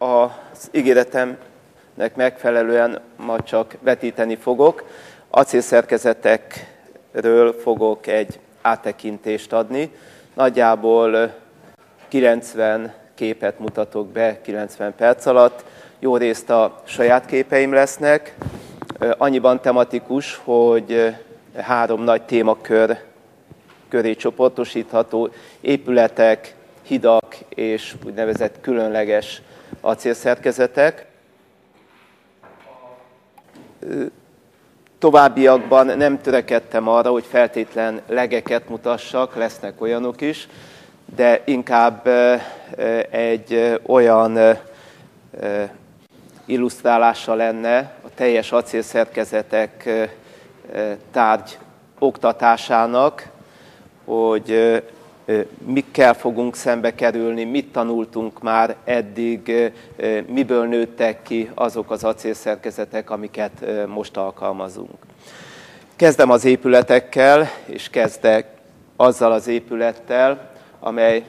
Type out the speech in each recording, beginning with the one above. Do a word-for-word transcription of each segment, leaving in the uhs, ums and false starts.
Az ígéretemnek megfelelően ma csak vetíteni fogok. Acélszerkezetekről fogok egy áttekintést adni. Nagyjából kilencven képet mutatok be kilencven perc alatt. Jó részt a saját képeim lesznek. Annyiban tematikus, hogy három nagy témakör köré csoportosítható: épületek, hidak és úgynevezett különleges acélszerkezetek. Továbbiakban nem törekedtem arra, hogy feltétlen legeket mutassak, lesznek olyanok is, de inkább egy olyan illusztrálása lenne a teljes acélszerkezetek tárgy oktatásának, hogy mikkel fogunk szembe kerülni, mit tanultunk már eddig, miből nőttek ki azok az acélszerkezetek, amiket most alkalmazunk. Kezdem az épületekkel, és kezdek azzal az épülettel, amely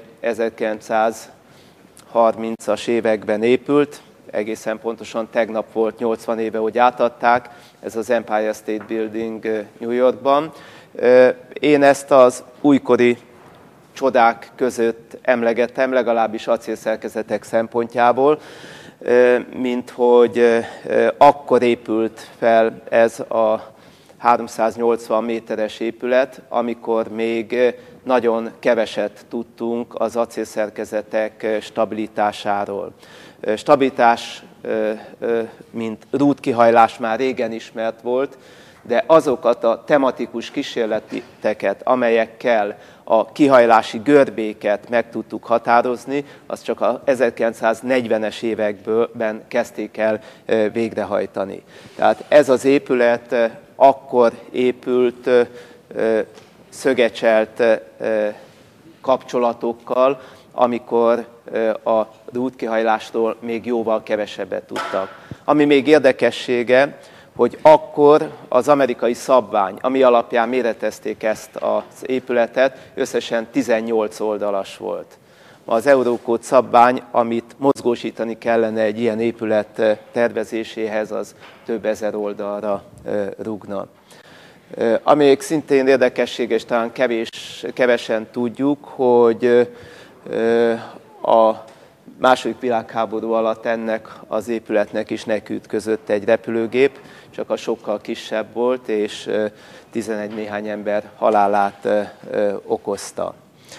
ezerkilencszázharmincas években épült. Egészen pontosan tegnap volt nyolcvan éve, hogy átadták, ez az Empire State Building New Yorkban. Én ezt az újkori csodák között emlegettem, legalábbis acélszerkezetek szempontjából, mint hogy akkor épült fel ez a háromszáznyolcvan méteres épület, amikor még nagyon keveset tudtunk az acélszerkezetek stabilitásáról. Stabilitás, mint rútkihajlás már régen ismert volt, de azokat a tematikus kísérleteket, amelyekkel a kihajlási görbéket meg tudtuk határozni, az csak az ezerkilencszáznegyvenes években kezdték el végrehajtani. Tehát ez az épület akkor épült szögecselt kapcsolatokkal, amikor a rútkihajlásról még jóval kevesebbet tudtak. Ami még érdekessége, hogy akkor az amerikai szabvány, ami alapján méretezték ezt az épületet, összesen tizennyolc oldalas volt. Az Eurocode szabvány, amit mozgósítani kellene egy ilyen épület tervezéséhez, az több ezer oldalra rúgna. Ami még szintén érdekességes, talán kevés, kevesen tudjuk, hogy a második világháború alatt ennek az épületnek is nekiütközött egy repülőgép, csak a sokkal kisebb volt, és tizenegy néhány ember halálát okozta.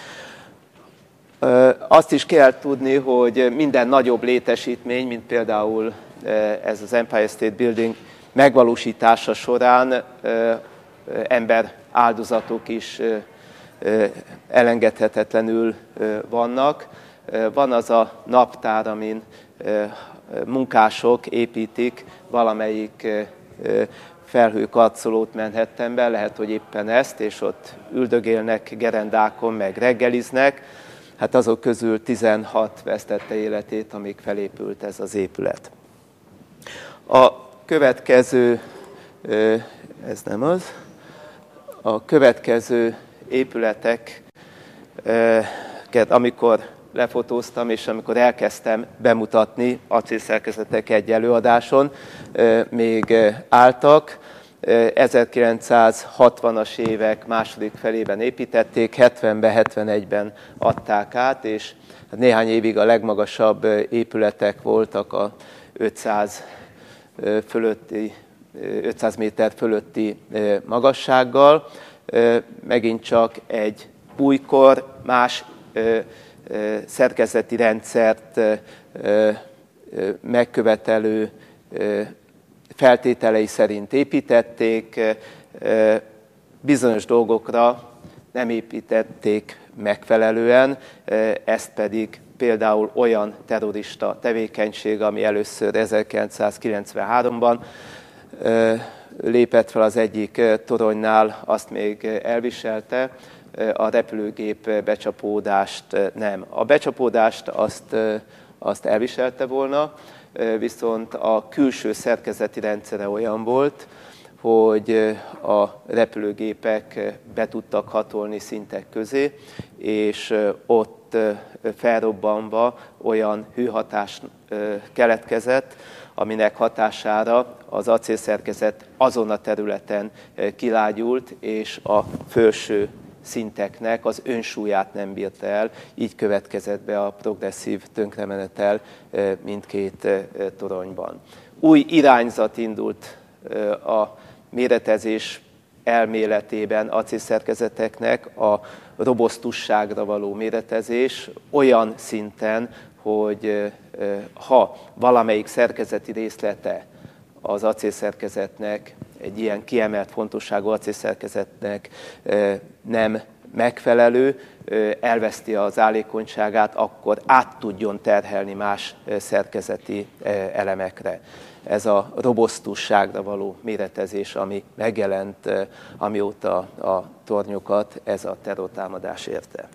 Azt is kell tudni, hogy minden nagyobb létesítmény, mint például ez az Empire State Building megvalósítása során ember áldozatok is elengedhetetlenül vannak. Van az a naptár, amin munkások építik valamelyik felhőkarcolót Manhattanben, lehet, hogy éppen ezt, és ott üldögélnek gerendákon, meg reggeliznek. Hát azok közül tizenhat vesztette életét, amíg felépült ez az épület. A következő, ez nem az, a következő épületeket, amikor lefotóztam, és amikor elkezdtem bemutatni acélszerkezetek egy előadáson, még álltak. ezerkilencszázhatvanas évek második felében építették, hetvenben, hetvenegyben adták át, és néhány évig a legmagasabb épületek voltak a ötszáz, fölötti, ötszáz méter fölötti magassággal. Megint csak egy újkor más szerkezeti rendszert megkövetelő feltételei szerint építették, bizonyos dolgokra nem építették megfelelően, ezt pedig például olyan terrorista tevékenység, ami először ezerkilencszázkilencvenháromban lépett fel az egyik toronynál, azt még elviselte, a repülőgép becsapódást nem. A becsapódást azt, azt elviselte volna, viszont a külső szerkezeti rendszere olyan volt, hogy a repülőgépek be tudtak hatolni szintek közé, és ott felrobbanva olyan hőhatás keletkezett, aminek hatására az acélszerkezet azon a területen kilágyult, és a felső szinteknek az önsúlyát nem bírta el, így következett be a progresszív tönkremenetel mindkét toronyban. Új irányzat indult a méretezés elméletében acélszerkezeteknek, a robosztusságra való méretezés olyan szinten, hogy ha valamelyik szerkezeti részlete az acélszerkezetnek, egy ilyen kiemelt fontosságú acélszerkezetnek nem megfelelő, elveszti az állékonyságát, akkor át tudjon terhelni más szerkezeti elemekre. Ez a robosztusságra való méretezés, ami megjelent, amióta a tornyokat ez a terrortámadás érte.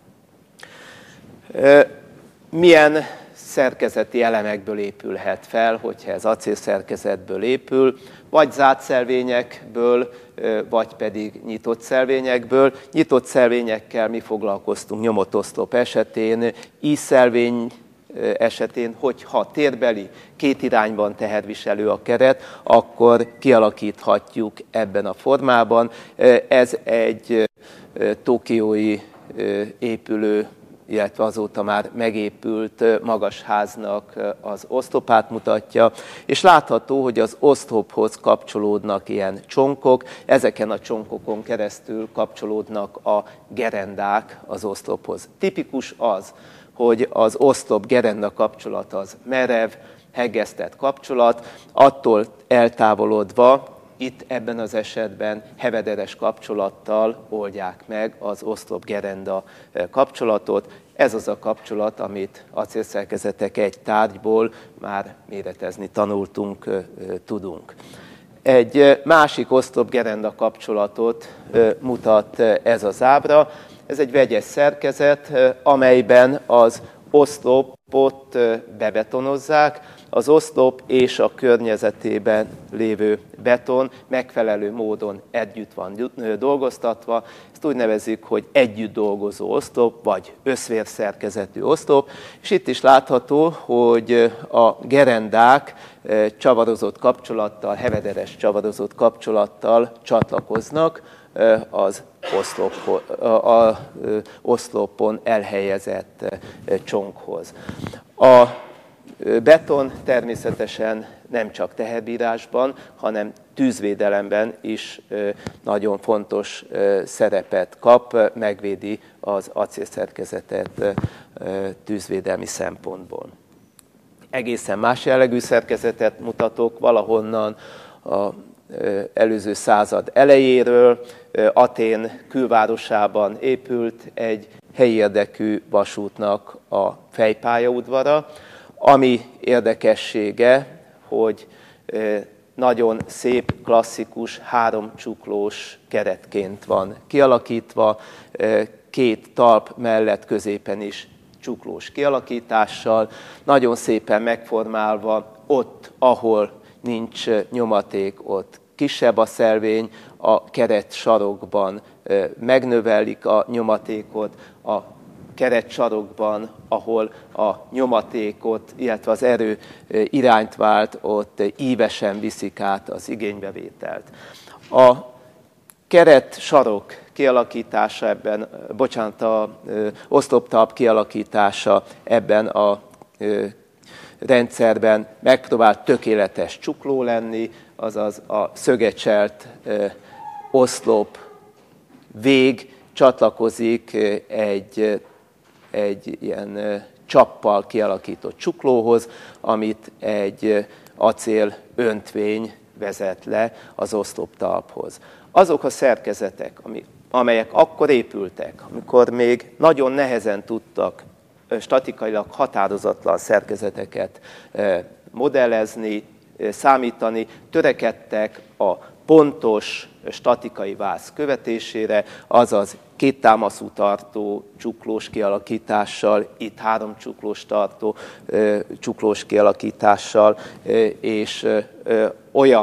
Milyen szerkezeti elemekből épülhet fel, hogyha ez acélszerkezetből épül, vagy zárt szelvényekből, vagy pedig nyitott szelvényekből. Nyitott szelvényekkel mi foglalkoztunk nyomott oszlop esetén, ízszelvény esetén, hogyha térbeli, két irányban teherviselő a keret, akkor kialakíthatjuk ebben a formában. Ez egy tokiói épülő, illetve azóta már megépült magas háznak az oszlopát mutatja, és látható, hogy az oszlophoz kapcsolódnak ilyen csonkok, ezeken a csonkokon keresztül kapcsolódnak a gerendák az oszlophoz. Tipikus az, hogy az oszlop-gerenda kapcsolat az merev, hegesztett kapcsolat, attól eltávolodva, itt ebben az esetben hevederes kapcsolattal oldják meg az oszlop-gerenda kapcsolatot. Ez az a kapcsolat, amit acélszerkezetek egy tárgyból már méretezni tanultunk, tudunk. Egy másik oszlop-gerenda kapcsolatot mutat ez az ábra. Ez egy vegyes szerkezet, amelyben az oszlopot bebetonozzák, az oszlop és a környezetében lévő beton megfelelő módon együtt van dolgoztatva. Ezt úgy nevezik, hogy együtt dolgozó oszlop, vagy összvérszerkezetű oszlop. És itt is látható, hogy a gerendák csavarozott kapcsolattal, hevederes csavarozott kapcsolattal csatlakoznak az oszlopon, a oszlopon elhelyezett csonkhoz. A beton természetesen nem csak teherbírásban, hanem tűzvédelemben is nagyon fontos szerepet kap, megvédi az acélszerkezetet tűzvédelmi szempontból. Egészen más jellegű szerkezetet mutatok valahonnan a előző század elejéről. Atén külvárosában épült egy helyi érdekű vasútnak a fejpályaudvara, ami érdekessége, hogy nagyon szép, klasszikus, háromcsuklós keretként van kialakítva, két talp mellett középen is csuklós kialakítással, nagyon szépen megformálva, ott, ahol nincs nyomaték, ott kisebb a szelvény, a keret sarokban megnövelik a nyomatékot, a keret sarokban, ahol a nyomatékot, illetve az erő irányt vált, ott ívesen viszik át az igénybevételt. A keret sarok kialakítása ebben, bocsánat, az oszloptalp kialakítása ebben a rendszerben megpróbál tökéletes csukló lenni, azaz a szögecselt oszlop vég csatlakozik egy, egy ilyen csappal kialakított csuklóhoz, amit egy acél öntvény vezet le az oszloptalphoz. Azok a szerkezetek, amelyek akkor épültek, amikor még nagyon nehezen tudtak statikailag határozatlan szerkezeteket modellezni, számítani, törekedtek a pontos statikai váz követésére, azaz két támaszú tartó csuklós kialakítással, itt három csuklós tartó csuklós kialakítással, és olyan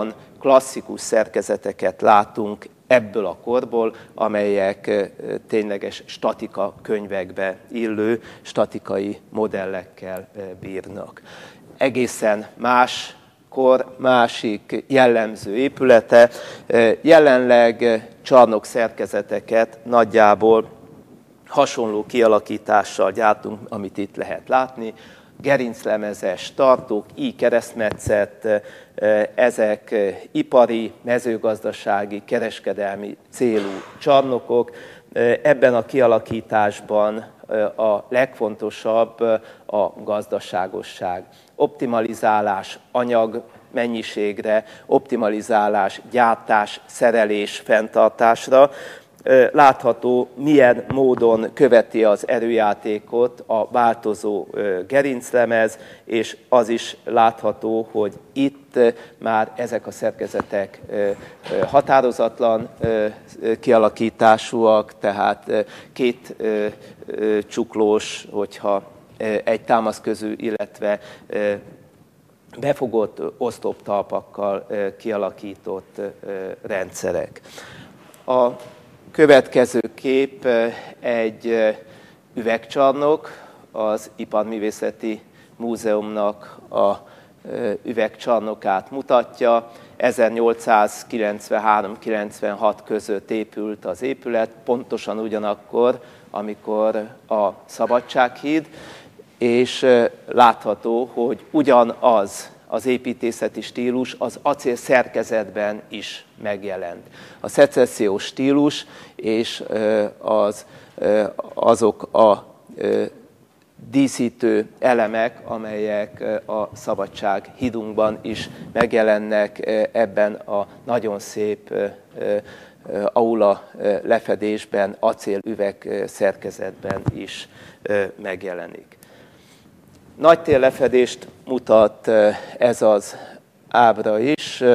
klasszikus szerkezeteket látunk ebből a korból, amelyek tényleges statika könyvekbe illő statikai modellekkel bírnak. Egészen más kor, másik jellemző épülete. Jelenleg csarnok szerkezeteket nagyjából hasonló kialakítással gyártunk, amit itt lehet látni. Gerinclemezes tartók, I keresztmetszet, ezek ipari, mezőgazdasági, kereskedelmi célú csarnokok. Ebben a kialakításban a legfontosabb a gazdaságosság. Optimalizálás anyag mennyiségre, optimalizálás gyártás, szerelés, fenntartásra. Látható, milyen módon követi az erőjátékot a változó gerinclemez, és az is látható, hogy itt már ezek a szerkezetek határozatlan kialakításúak, tehát két csuklós, hogyha egy támaszközű, illetve befogott oszloptalpakkal kialakított rendszerek. A következő kép egy üvegcsarnok, az Iparművészeti Múzeumnak a üvegcsarnokát mutatja. ezernyolcszázkilencvenhárom kilencvenhat között épült az épület, pontosan ugyanakkor, amikor a Szabadsághíd, és látható, hogy ugyanaz az építészeti stílus az acél szerkezetben is megjelent. A szecessziós stílus és az, azok a díszítő elemek, amelyek a Szabadsághidunkban is megjelennek, ebben a nagyon szép aula lefedésben, acélüveg szerkezetben is megjelenik. Nagy térlefedést mutat ez az ábra is,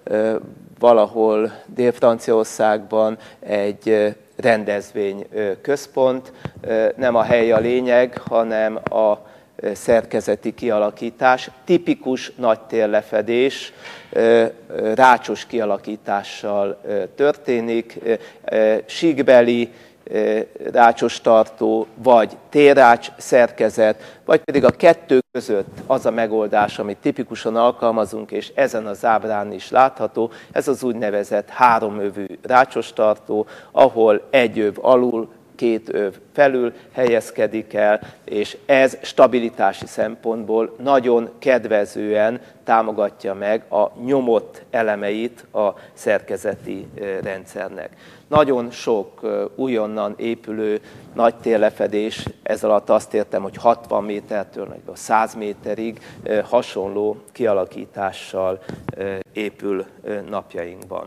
valahol Dél-Franciaországban egy rendezvényközpont. Nem a hely a lényeg, hanem a szerkezeti kialakítás. Tipikus nagy térlefedés, rácsos kialakítással történik, síkbeli rácsos tartó, vagy térrács szerkezet, vagy pedig a kettő között az a megoldás, amit tipikusan alkalmazunk, és ezen az ábrán is látható, ez az úgynevezett háromövű rácsos tartó, ahol egy öv alul, két öv felül helyezkedik el, és ez stabilitási szempontból nagyon kedvezően támogatja meg a nyomott elemeit a szerkezeti rendszernek. Nagyon sok újonnan épülő nagy térlefedés, ez alatt azt értem, hogy hatvan métertől száz méterig hasonló kialakítással épül napjainkban.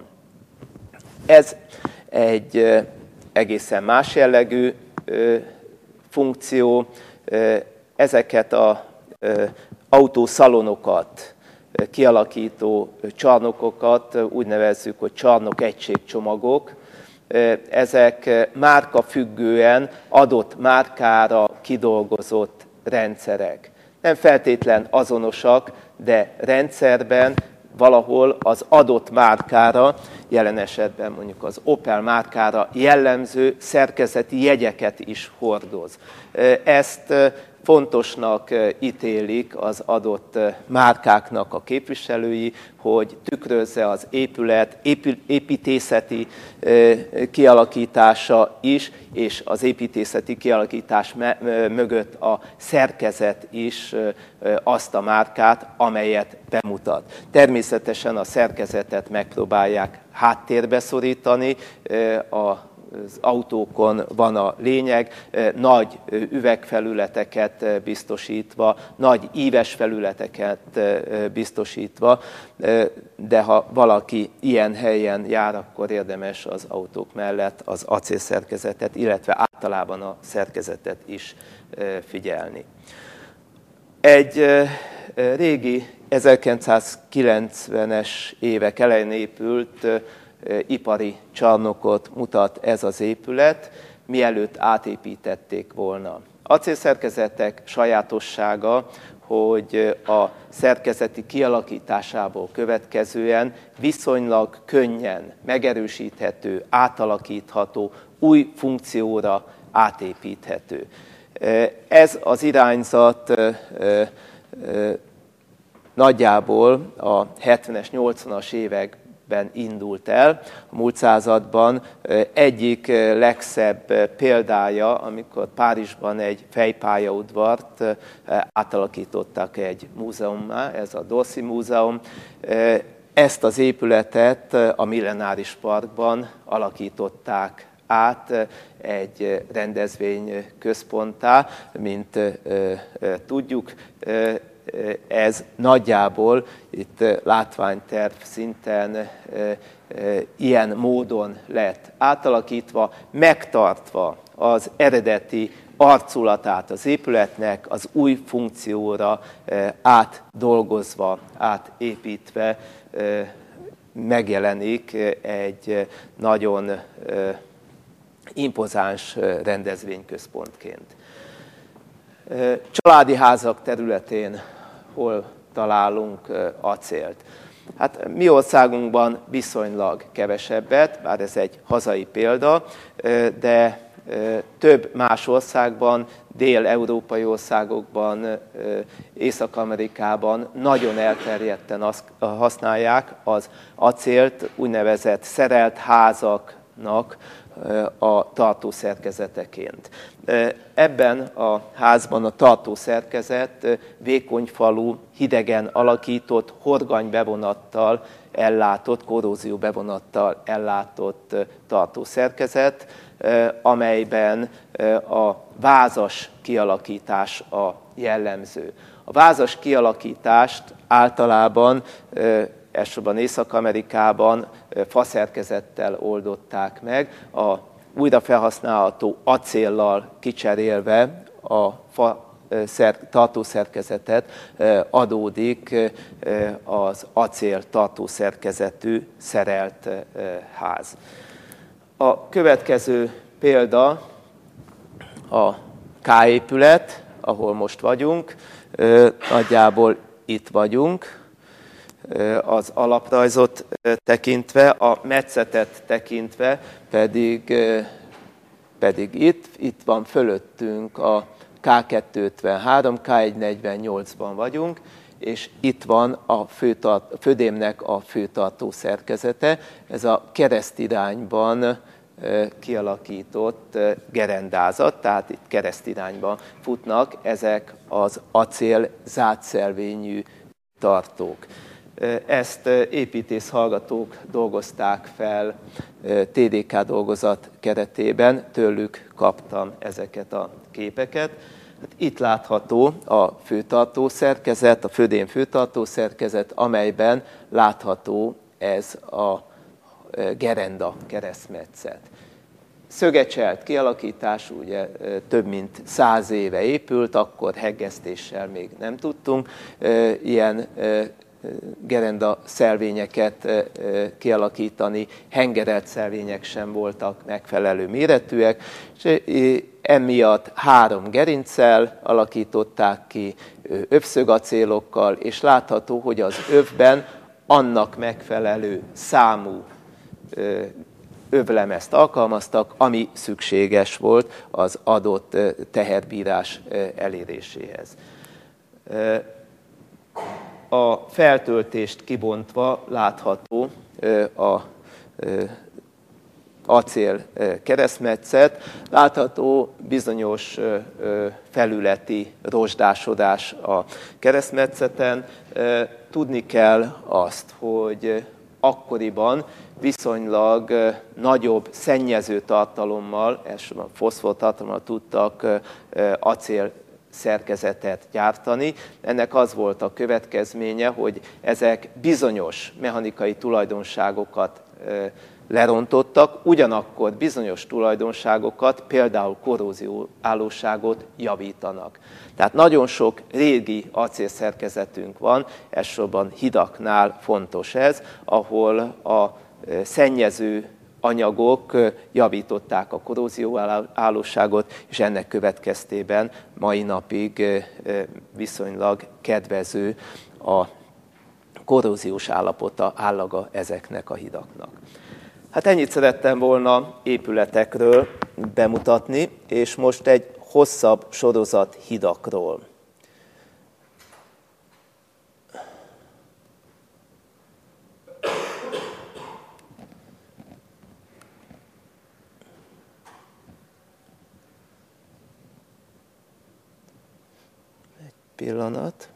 Ez egy egészen más jellegű funkció. Ezeket az autószalonokat kialakító csarnokokat úgy nevezzük, hogy csarnok egységcsomagok. Ezek márka függően adott márkára kidolgozott rendszerek. Nem feltétlen azonosak, de rendszerben valahol az adott márkára, jelen esetben mondjuk az Opel márkára jellemző szerkezeti jegyeket is hordoz. Ezt fontosnak ítélik az adott márkáknak a képviselői, hogy tükrözze az épület építészeti kialakítása is, és az építészeti kialakítás mögött a szerkezet is azt a márkát, amelyet bemutat. Természetesen a szerkezetet megpróbálják háttérbe szorítani, az autókon van a lényeg, nagy üvegfelületeket biztosítva, nagy íves felületeket biztosítva, de ha valaki ilyen helyen jár, akkor érdemes az autók mellett az acélszerkezetet, illetve általában a szerkezetet is figyelni. Egy régi ezerkilencszázkilencvenes évek elején épült ipari csarnokot mutat ez az épület, mielőtt átépítették volna. Acélszerkezetek sajátossága, hogy a szerkezeti kialakításából következően viszonylag könnyen megerősíthető, átalakítható, új funkcióra átépíthető. Ez az irányzat nagyjából a hetvenes, nyolcvanas években indult el. A múlt században egyik legszebb példája, amikor Párizsban egy fejpályaudvart átalakítottak egy múzeummá, ez a Dorsey Múzeum. Ezt az épületet a Millenáris Parkban alakították át egy rendezvényközponttá, mint tudjuk. Ez nagyjából itt látványterv szinten ilyen módon lett átalakítva, megtartva az eredeti arculatát az épületnek, az új funkcióra átdolgozva, átépítve megjelenik egy nagyon impozáns rendezvényközpontként. Családi házak területén hol találunk acélt? Hát mi országunkban viszonylag kevesebbet, bár ez egy hazai példa, de több más országban, dél-európai országokban, Észak-Amerikában nagyon elterjedten használják az acélt úgynevezett szerelt házaknak a tartószerkezeteként. Ebben a házban a tartószerkezet vékonyfalú, hidegen alakított, horganybevonattal ellátott, korrózió bevonattal ellátott tartószerkezet, amelyben a vázas kialakítás a jellemző. A vázas kialakítást általában elsősorban Észak-Amerikában faszerkezettel oldották meg, a újra felhasználható acéllal kicserélve a fa tartószerkezetet adódik az acél tartószerkezetű szerelt ház. A következő példa a K-épület, ahol most vagyunk, nagyjából itt vagyunk. Az alaprajzot tekintve, a metszetet tekintve pedig, pedig itt, itt van fölöttünk a K kétszázötvenhárom, K száznegyvennyolcban vagyunk, és itt van a főtart, födémnek a főtartó szerkezete. Ez a keresztirányban kialakított gerendázat, tehát itt keresztirányban futnak ezek az acél zátszelvényű tartók. Ezt építész hallgatók dolgozták fel té dé ká dolgozat keretében, tőlük kaptam ezeket a képeket. Itt látható a főtartó szerkezet, a födém főtartó szerkezet, amelyben látható ez a gerenda keresztmetszet. Szögecselt kialakítás, ugye több mint száz éve épült, akkor heggesztéssel még nem tudtunk ilyen gerenda szelvényeket kialakítani, hengerelt szelvények sem voltak megfelelő méretűek, és emiatt három gerinccel alakították ki, övszögacélokkal, és látható, hogy az övben annak megfelelő számú övlemezt alkalmaztak, ami szükséges volt az adott teherbírás eléréséhez. A feltöltést kibontva látható a acél keresztmetszet, látható bizonyos felületi rozsdásodás a keresztmetszeten. Tudni kell azt, hogy akkoriban viszonylag nagyobb szennyező tartalommal, elsősorban foszfor tartalommal tudtak acél szerkezetet gyártani. Ennek az volt a következménye, hogy ezek bizonyos mechanikai tulajdonságokat lerontottak, ugyanakkor bizonyos tulajdonságokat, például korrózióállóságot javítanak. Tehát nagyon sok régi acélszerkezetünk van, elsősorban hidaknál fontos ez, ahol a szennyező anyagok javították a korrózióállóságot, és ennek következtében mai napig viszonylag kedvező a korróziós állapota, állaga ezeknek a hidaknak. Hát ennyit szerettem volna épületekről bemutatni, és most egy hosszabb sorozat hidakról. Egy pillanat.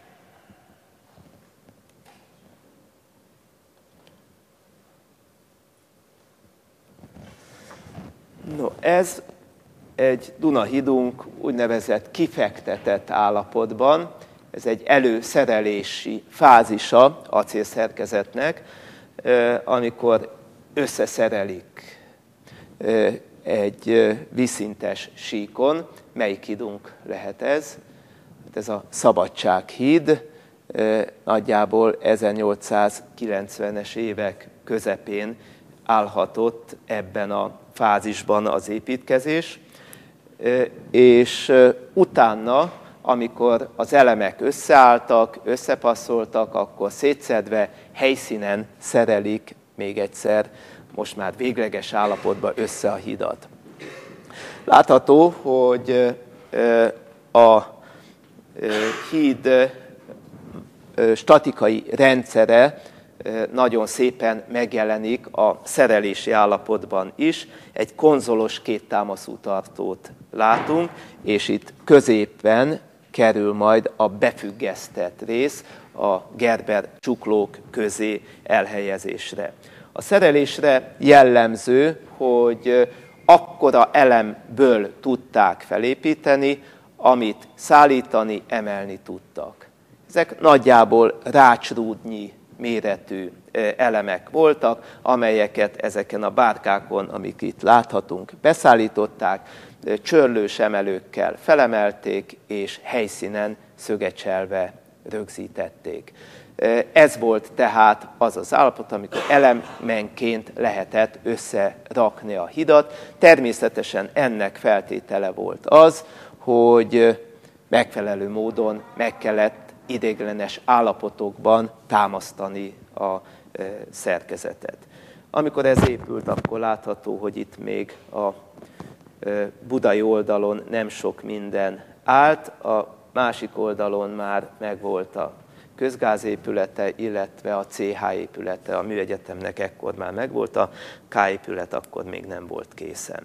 No, ez egy Duna-hídunk úgynevezett kifektetett állapotban. Ez egy előszerelési fázisa acélszerkezetnek, amikor összeszerelik egy vízszintes síkon. Melyik hídunk lehet ez? Ez a Szabadsághíd, nagyjából ezernyolcszázkilencvenes évek közepén állhatott ebben a fázisban az építkezés, és utána, amikor az elemek összeálltak, összepasszoltak, akkor szétszedve helyszínen szerelik még egyszer, most már végleges állapotban össze a hidat. Látható, hogy a híd statikai rendszere nagyon szépen megjelenik a szerelési állapotban is. Egy konzolos kéttámaszú tartót látunk, és itt középen kerül majd a befüggesztett rész a Gerber csuklók közé elhelyezésre. A szerelésre jellemző, hogy akkora elemből tudták felépíteni, amit szállítani, emelni tudtak. Ezek nagyjából rácsrúdnyi méretű elemek voltak, amelyeket ezeken a bárkákon, amik itt láthatunk, beszállították, csörlős emelőkkel felemelték, és helyszínen szögecselve rögzítették. Ez volt tehát az az állapot, amikor elemenként lehetett összerakni a hidat. Természetesen ennek feltétele volt az, hogy megfelelő módon meg kellett ideiglenes állapotokban támasztani a szerkezetet. Amikor ez épült, akkor látható, hogy itt még a budai oldalon nem sok minden állt, a másik oldalon már megvolt a közgázépülete, illetve a cé há épülete, a műegyetemnek ekkor már megvolt, a ká épület akkor még nem volt készen.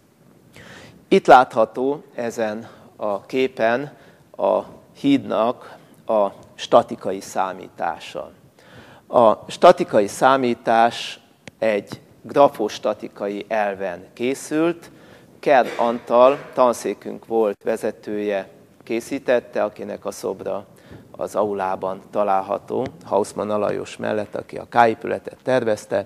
Itt látható ezen a képen a hídnak a statikai számítása. A statikai számítás egy grafostatikai elven készült. Kern Antal, tanszékünk volt vezetője, készítette, akinek a szobra az aulában található, Hausmann Alajos mellett, aki a K-épületet tervezte.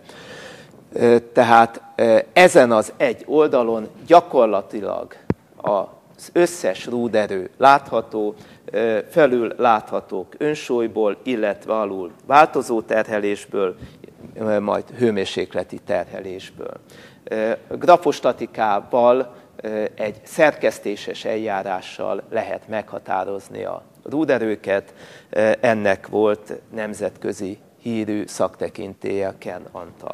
Tehát ezen az egy oldalon gyakorlatilag az összes rúderő látható, felül láthatók önsúlyból, illetve alul változó terhelésből, majd hőmérsékleti terhelésből. Grafostatikával egy szerkesztéses eljárással lehet meghatározni a rúderőket, ennek volt nemzetközi hírű szaktekintélye Kern Antal.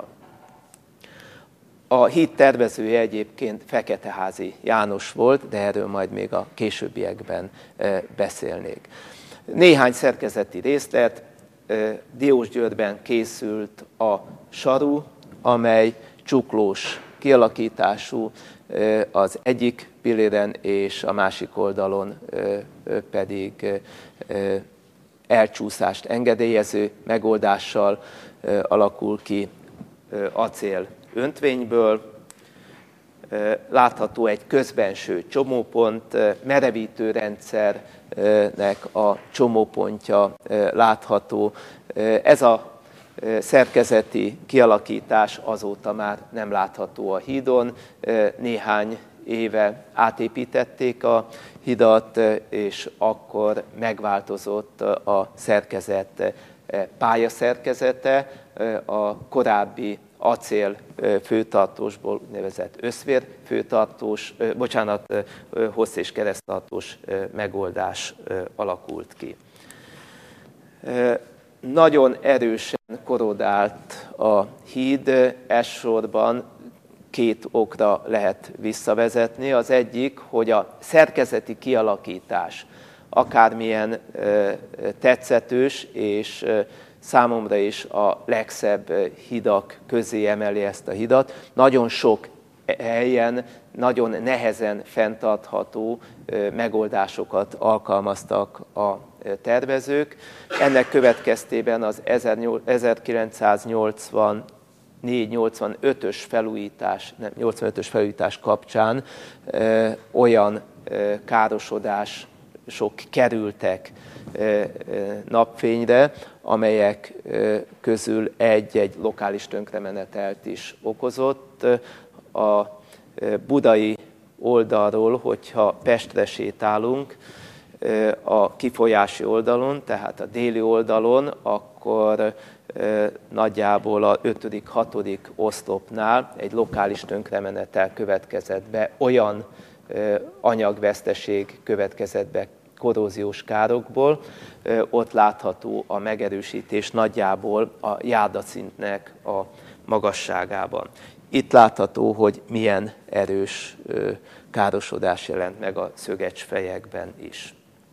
A híd tervezője egyébként Feketeházi János volt, de erről majd még a későbbiekben beszélnék. Néhány szerkezeti részlet, Diósgyőrben készült a saru, amely csuklós kialakítású, az egyik pilléren és a másik oldalon pedig elcsúszást engedélyező megoldással alakul ki acél öntvényből. Látható egy közbenső csomópont, merevítő rendszernek a csomópontja látható. Ez a szerkezeti kialakítás azóta már nem látható a hídon. Néhány éve átépítették a hidat, és akkor megváltozott a szerkezet pályaszerkezete. A korábbi acél főtartósból úgynevezett összvér főtartós, bocsánat, hossz- és kereszttartós megoldás alakult ki. Nagyon erősen korodált a híd, elsősorban két okra lehet visszavezetni. Az egyik, hogy a szerkezeti kialakítás akármilyen tetszetős, és számomra is a legszebb hidak közé emeli ezt a hidat. Nagyon sok helyen, nagyon nehezen fenntartható megoldásokat alkalmaztak a tervezők. Ennek következtében az ezerkilencszáznyolcvannégy nyolcvanötös felújítás, nem, nyolcvanötös felújítás kapcsán ö, olyan ö, károsodás sok kerültek napfényre, amelyek közül egy-egy lokális tönkremenetelt is okozott. A budai oldalról, hogyha Pestre sétálunk, a kifolyási oldalon, tehát a déli oldalon, akkor nagyjából a ötödik hatodik oszlopnál egy lokális tönkremenetel következett be, olyan anyagveszteség következett be korróziós károkból, ott látható a megerősítés nagyjából a járdaszintnek a magasságában. Itt látható, hogy milyen erős károsodás jelent meg a szögecsfejekben is.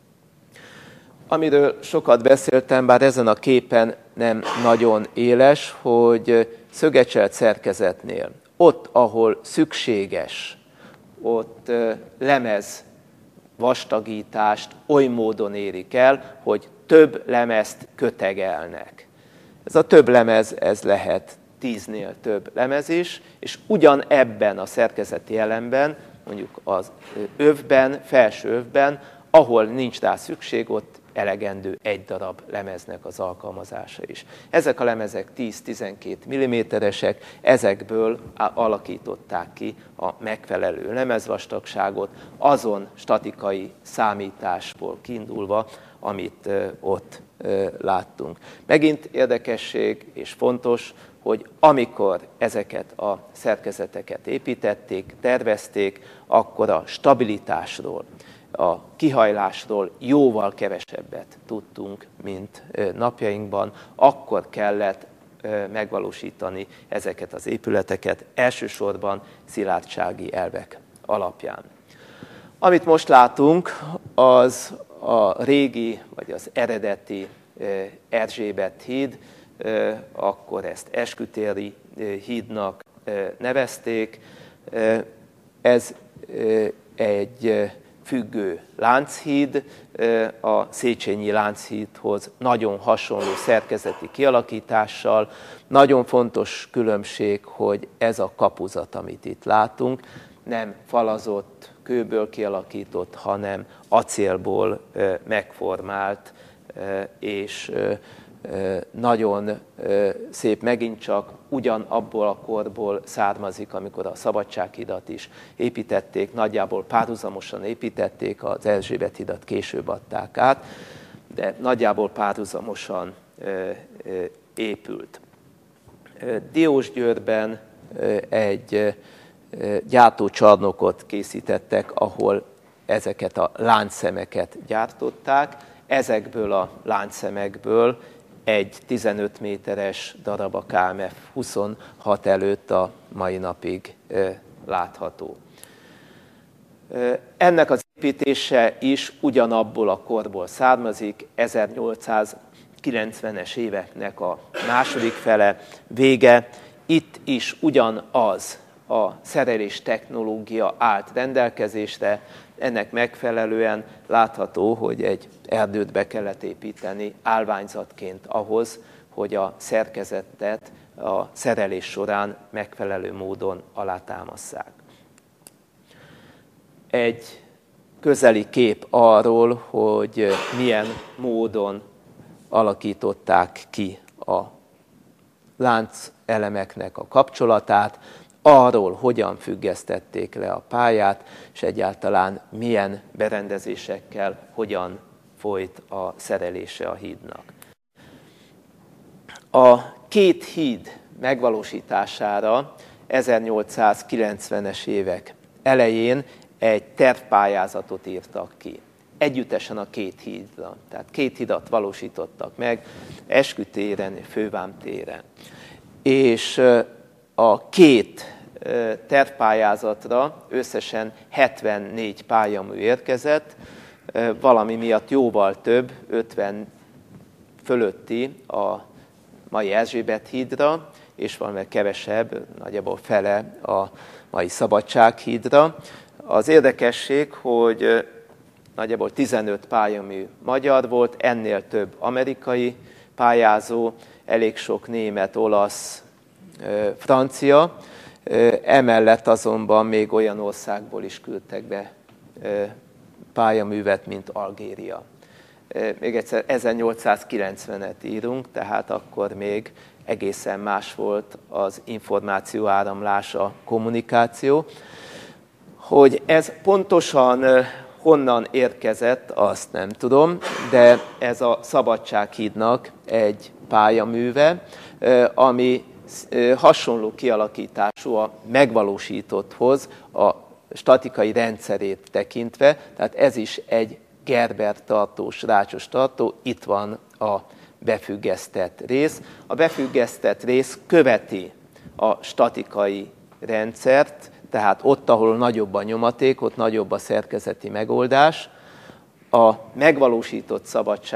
Amiről sokat beszéltem, bár ezen a képen nem nagyon éles, hogy szögecselt szerkezetnél, ott, ahol szükséges, ott lemez vastagítást oly módon érik el, hogy több lemezt kötegelnek. Ez a több lemez, ez lehet tíznél több lemez is, és ugyan ebben a szerkezeti elemben, mondjuk az övben, felső övben, ahol nincs rá szükség, ott elegendő egy darab lemeznek az alkalmazása is. Ezek a lemezek tíz-tizenkét milliméteresek, ezekből alakították ki a megfelelő lemezvastagságot, azon statikai számításból kiindulva, amit ott láttunk. Megint érdekesség és fontos, hogy amikor ezeket a szerkezeteket építették, tervezték, akkor a stabilitásról, a kihajlásról jóval kevesebbet tudtunk, mint napjainkban. Akkor kellett megvalósítani ezeket az épületeket, elsősorban szilárdsági elvek alapján. Amit most látunk, az a régi, vagy az eredeti Erzsébet híd, akkor ezt eskütéri hídnak nevezték. Ez egy függő lánchíd, a Széchenyi Lánchídhoz nagyon hasonló szerkezeti kialakítással. Nagyon fontos különbség, hogy ez a kapuzat, amit itt látunk, nem falazott, kőből kialakított, hanem acélból megformált, és nagyon szép, megint csak ugyanabból a korból származik, amikor a Szabadsághidat is építették, nagyjából párhuzamosan építették, az Erzsébet hidat később adták át, de nagyjából párhuzamosan épült. Diósgyőrben egy gyártócsarnokot készítettek, ahol ezeket a láncszemeket gyártották. Ezekből a láncszemekből egy tizenöt méteres darab a ká em ef huszonhat előtt a mai napig látható. Ennek az építése is ugyanabból a korból származik, ezernyolcszázkilencvenes éveknek a második fele, vége. Itt is ugyanaz a szerelés technológia állt rendelkezésre, ennek megfelelően látható, hogy egy erdőt be kellett építeni állványzatként ahhoz, hogy a szerkezetet a szerelés során megfelelő módon alátámasszák. Egy közeli kép arról, hogy milyen módon alakították ki a láncelemeknek a kapcsolatát, arról, hogyan függesztették le a pályát, és egyáltalán milyen berendezésekkel, hogyan folyt a szerelése a hídnak. A két híd megvalósítására ezernyolcszázkilencvenes évek elején egy tervpályázatot írtak ki. Együttesen a két hídra. Tehát két hidat valósítottak meg, Eskütéren, Fővám téren. És a két tervpályázatra összesen hetvennégy pályamű érkezett, valami miatt jóval több, ötven fölötti a mai Erzsébet hídra, és valami kevesebb, nagyjából fele a mai Szabadsághídra. Az érdekesség, hogy nagyjából tizenöt pályamű magyar volt, ennél több amerikai pályázó, elég sok német, olasz, francia, emellett azonban még olyan országból is küldtek be pályaművet, mint Algéria. Még egyszer ezernyolcszázkilencvenet írunk, tehát akkor még egészen más volt az információ áramlás, a kommunikáció. Hogy ez pontosan honnan érkezett, azt nem tudom, de ez a Szabadsághídnak egy pályaműve, ami hasonló kialakítású a megvalósítotthoz, a statikai rendszerét tekintve, tehát ez is egy Gerber tartós, rácsos tartó, itt van a befüggesztett rész. A befüggesztett rész követi a statikai rendszert, tehát ott, ahol nagyobb a nyomaték, ott nagyobb a szerkezeti megoldás. A megvalósított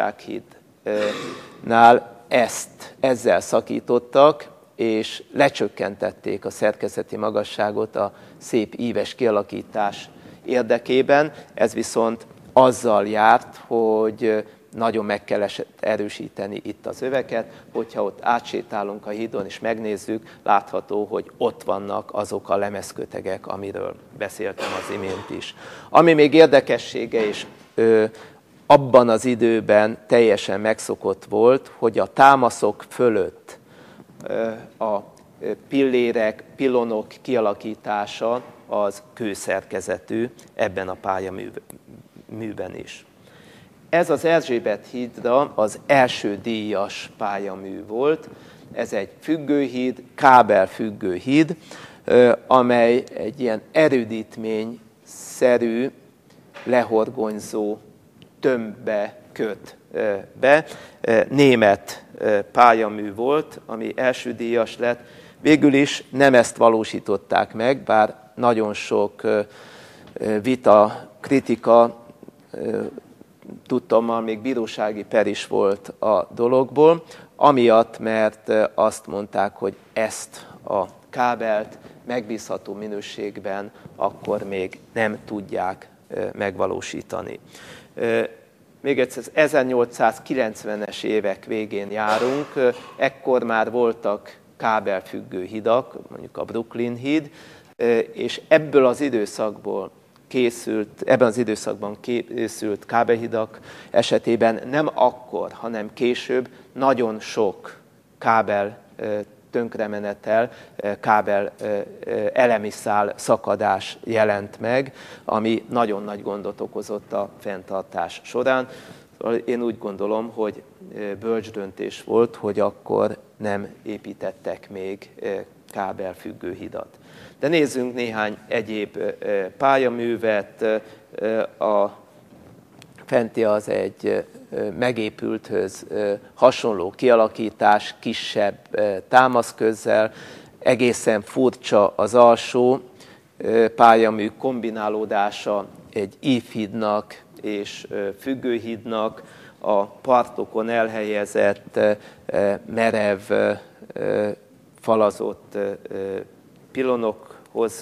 Szabadsághídnál ezt ezzel szakítottak, és lecsökkentették a szerkezeti magasságot a szép íves kialakítás érdekében. Ez viszont azzal járt, hogy nagyon meg kellett erősíteni itt az öveket, hogyha ott átsétálunk a hídon és megnézzük, látható, hogy ott vannak azok a lemezkötegek, amiről beszéltem az imént is. Ami még érdekessége is ö, abban az időben teljesen megszokott volt, hogy a támaszok fölött ö, a pillérek, pilonok kialakítása az kőszerkezetű ebben a pályaműben is. Ez az Erzsébet hídra az első díjas pályamű volt. Ez egy függőhíd, kábel függőhíd, amely egy ilyen erődítményszerű, lehorgonyzó tömbbe köt be. Német pályamű volt, ami első díjas lett. Végül is nem ezt valósították meg, bár nagyon sok vita, kritika, tudtommal még bírósági per is volt a dologból, amiatt, mert azt mondták, hogy ezt a kábelt megbízható minőségben akkor még nem tudják megvalósítani. Még egyszer, az ezernyolcszázkilencvenes évek végén járunk, ekkor már voltak kábelfüggő hidak, mondjuk a Brooklyn híd, és ebből az időszakból készült, ebben az időszakban készült kábelhidak esetében nem akkor, hanem később nagyon sok kábel tönkremenetel, kábel elemi szál szakadás jelent meg, ami nagyon nagy gondot okozott a fenntartás során. Én úgy gondolom, hogy bölcs döntés volt, hogy akkor nem építettek még kábelfüggő hidat. De nézzünk néhány egyéb pályaművet. A fenti az egy megépülthöz hasonló kialakítás, kisebb támaszközzel, egészen furcsa az alsó pályamű kombinálódása egy ívhídnak és függőhídnak, a partokon elhelyezett merev, falazott pilonokhoz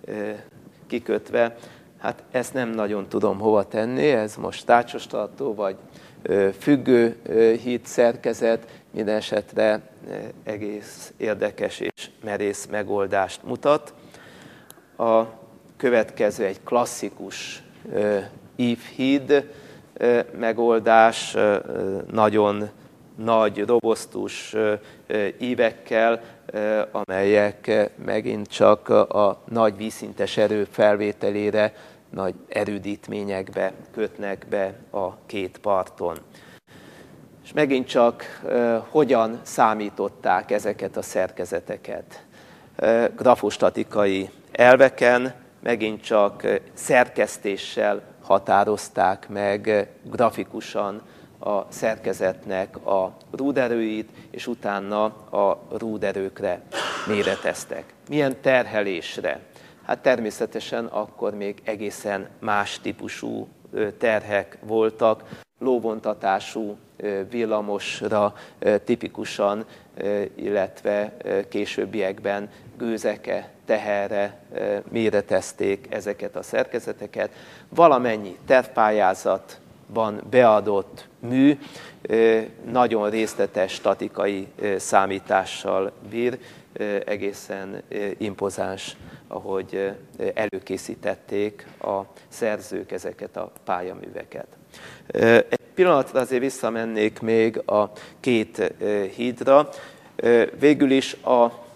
kikötve. Hát ezt nem nagyon tudom hova tenni, ez most tácsos tartó vagy függő híd szerkezet, minden esetre egész érdekes és merész megoldást mutat. A következő egy klasszikus ívhíd megoldás, nagyon nagy, robosztus ívekkel, amelyek megint csak a nagy vízszintes erő felvételére, nagy erődítményekbe kötnek be a két parton. És megint csak hogyan számították ezeket a szerkezeteket. Grafostatikai elveken, megint csak szerkesztéssel határozták meg grafikusan a szerkezetnek a rúderőit, és utána a rúderőkre méreteztek. Milyen terhelésre? Hát természetesen akkor még egészen más típusú terhek voltak, lóvontatású villamosra tipikusan, illetve későbbiekben gőzeke, teherre méretezték ezeket a szerkezeteket. Valamennyi tervpályázatban beadott mű nagyon részletes statikai számítással bír, egészen impozáns, ahogy előkészítették a szerzők ezeket a pályaműveket. Egy pillanatra azért visszamennék még a két hídra. Végül is, a,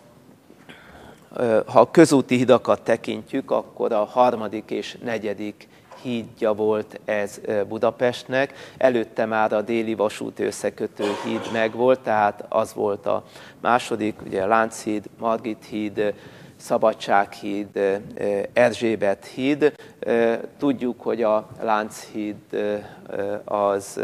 ha a közúti hidakat tekintjük, akkor a harmadik és negyedik hídja volt ez Budapestnek. Előtte már a déli vasúti összekötő híd megvolt, tehát az volt a második, ugye Lánchíd, Margit híd, Szabadsághíd, Erzsébet híd. Tudjuk, hogy a Lánchíd az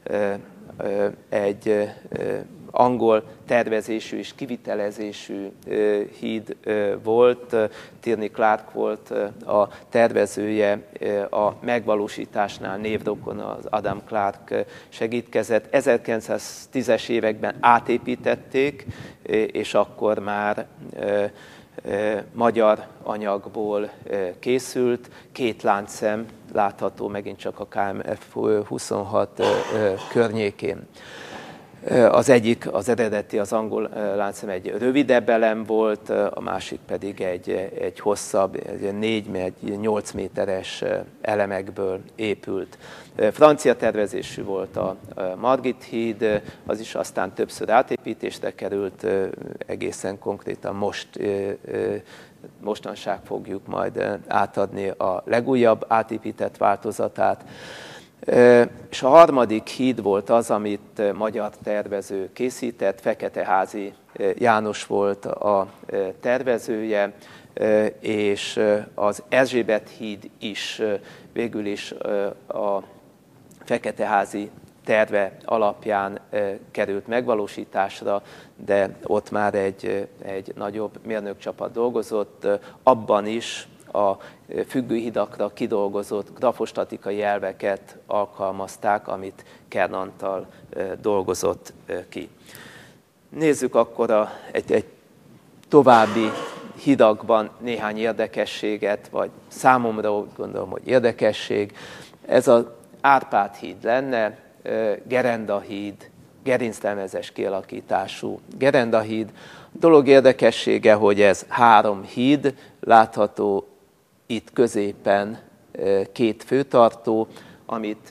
egy angol tervezésű és kivitelezésű híd volt. Tierney Clark volt a tervezője, a megvalósításnál névrokon az Adam Clark segítkezett. ezerkilencszáztízes években átépítették, és akkor már magyar anyagból készült, két láncszem látható megint csak a ká em ef huszonhat környékén. Az egyik, az eredeti, az angol láncszem egy rövidebb elem volt, a másik pedig egy, egy hosszabb, egy négy, egy nyolc méteres elemekből épült. Francia tervezésű volt a Margit híd, az is aztán többször átépítésre került, egészen konkrétan most, mostanság fogjuk majd átadni a legújabb átépített változatát. És a harmadik híd volt az, amit magyar tervező készített, Feketeházy János volt a tervezője, és az Erzsébet híd is végül is a Feketeházy terve alapján került megvalósításra, de ott már egy, egy nagyobb mérnökcsapat dolgozott, abban is a függőhidakra kidolgozott grafostatikai elveket alkalmazták, amit Kern Antal dolgozott ki. Nézzük akkor a, egy, egy további hidakban néhány érdekességet, vagy számomra úgy gondolom, hogy érdekesség. Ez az Árpád híd lenne, Gerenda híd, gerinclemezes kialakítású Gerenda híd. A dolog érdekessége, hogy ez három híd, látható itt középen két főtartó, amit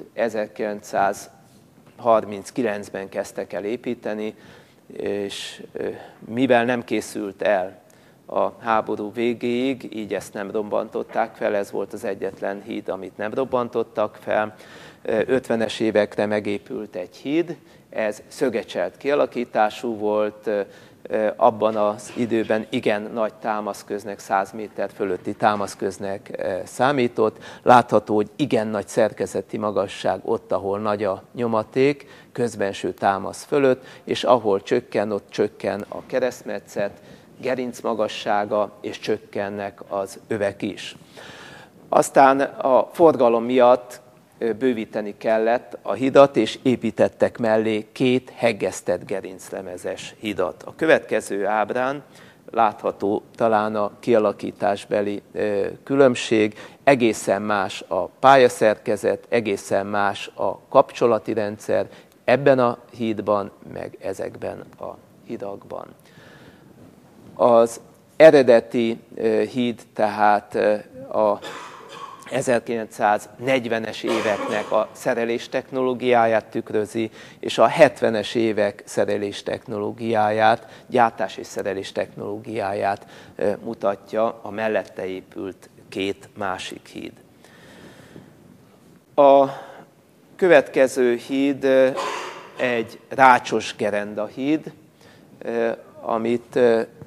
ezerkilencszázharminckilencben kezdtek el építeni, és mivel nem készült el a háború végéig, így ezt nem robbantották fel, ez volt az egyetlen híd, amit nem robbantottak fel. ötvenes évekre megépült egy híd, ez szögecselt kialakítású volt, abban az időben igen nagy támaszköznek, száz méter fölötti támaszköznek számított. Látható, hogy igen nagy szerkezeti magasság ott, ahol nagy a nyomaték, közbenső támasz fölött, és ahol csökken, ott csökken a keresztmetszet, gerinc magassága, és csökkennek az övek is. Aztán a forgalom miatt bővíteni kellett a hidat, és építettek mellé két heggesztett gerinclemezes hidat. A következő ábrán látható talán a kialakításbeli különbség, egészen más a pályaszerkezet, egészen más a kapcsolati rendszer ebben a hídban, meg ezekben a hidakban. Az eredeti híd tehát a ezerkilencszáznegyvenes éveknek a szerelés technológiáját tükrözi, és a hetvenes évek szerelés technológiáját, gyártás és szerelés technológiáját mutatja a mellette épült két másik híd. A következő híd egy rácsos gerendahíd, amit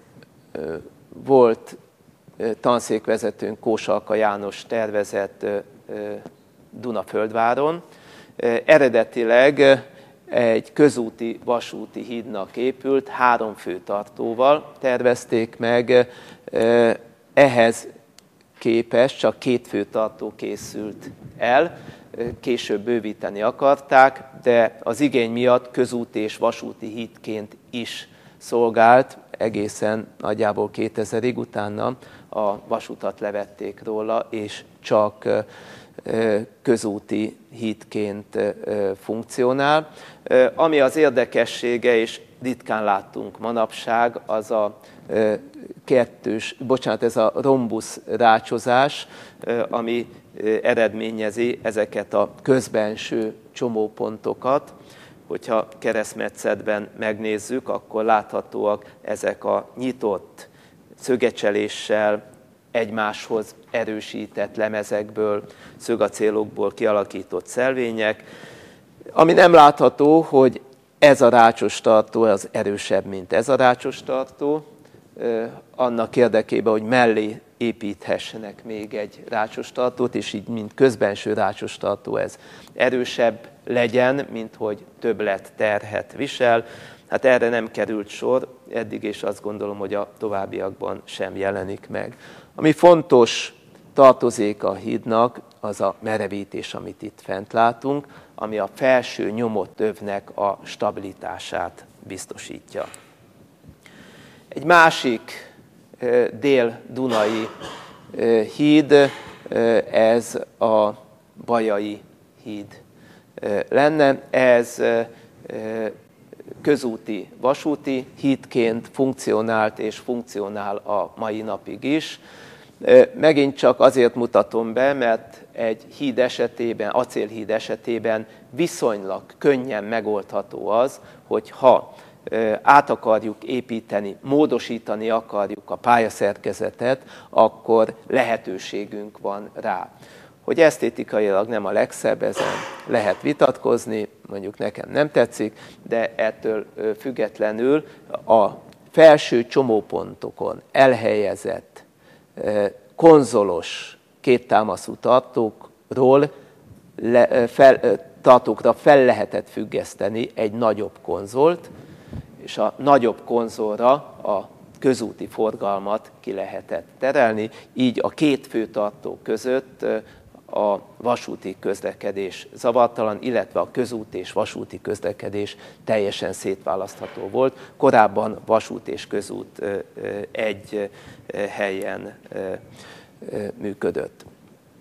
volt tanszékvezetőnk Kósalka János tervezett Dunaföldváron. Eredetileg egy közúti, vasúti hídnak épült, három főtartóval tervezték meg, ehhez képest csak két főtartó készült el, később bővíteni akarták, de az igény miatt közúti és vasúti hídként is szolgált egészen nagyjából kétezerig, utána a vasutat levették róla, és csak közúti hídként funkcionál. Ami az érdekessége, és ritkán láttunk manapság, az a kettős, bocsánat, ez a rombusz rácsozás, ami eredményezi ezeket a közbenső csomópontokat. Hogyha keresztmetszetben megnézzük, akkor láthatóak ezek a nyitott szögecseléssel, egymáshoz erősített lemezekből, szögacélokból kialakított szelvények. Ami nem látható, hogy ez a rácsos tartó az erősebb, mint ez a rácsos tartó, annak érdekében, hogy mellé építhessenek még egy rácsos tartót, és így mint közbenső rácsos tartó ez erősebb legyen, mint hogy többlet terhet visel. Hát erre nem került sor eddig, és azt gondolom, hogy a továbbiakban sem jelenik meg. Ami fontos tartozék a hídnak, az a merevítés, amit itt fent látunk, ami a felső nyomott övnek a stabilitását biztosítja. Egy másik dél-dunai híd, ez a Bajai híd lenne. Ez közúti, vasúti hídként funkcionált és funkcionál a mai napig is. Megint csak azért mutatom be, mert egy híd esetében, acélhíd esetében viszonylag könnyen megoldható az, hogy ha át akarjuk építeni, módosítani akarjuk a pályaszerkezetet, akkor lehetőségünk van rá. Hogy esztétikailag nem a legszebb, ezen lehet vitatkozni, mondjuk nekem nem tetszik, de ettől függetlenül a felső csomópontokon elhelyezett konzolos kéttámaszú tartókról le, fel, tartókra fel lehetett függeszteni egy nagyobb konzolt, és a nagyobb konzolra a közúti forgalmat ki lehetett terelni, így a két főtartó között a vasúti közlekedés zavartalan, illetve a közúti és vasúti közlekedés teljesen szétválasztható volt. Korábban vasút és közút egy helyen működött.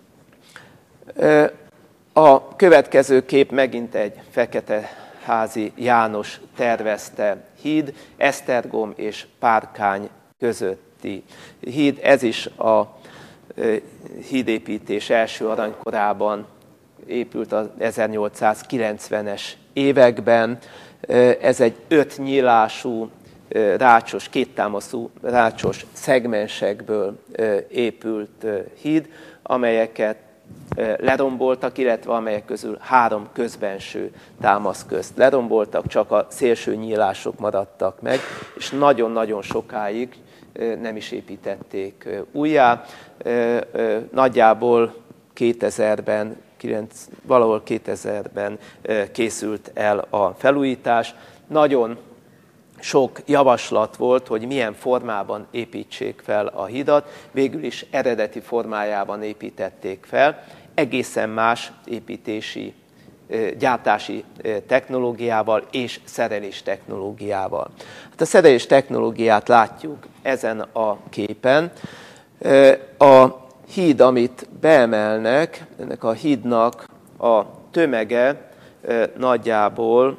A következő kép megint egy Feketeházi János tervezte híd, Esztergom és Párkány közötti híd. Ez is a hídépítés első aranykorában épült az ezernyolcszázkilencvenes években. Ez egy öt nyílású, rácsos, kéttámaszú rácsos szegmensekből épült híd, amelyeket leromboltak, illetve amelyek közül három közbenső támasz közt leromboltak, csak a szélső nyílások maradtak meg, és nagyon-nagyon sokáig nem is építették újjá. Nagyjából kétezerben, valahol kétezerben készült el a felújítás. Nagyon sok javaslat volt, hogy milyen formában építsék fel a hidat, végül is eredeti formájában építették fel, egészen más építési, gyártási technológiával és szerelés technológiával. Hát a szerelés technológiát látjuk ezen a képen. A híd, amit beemelnek, ennek a hídnak a tömege nagyjából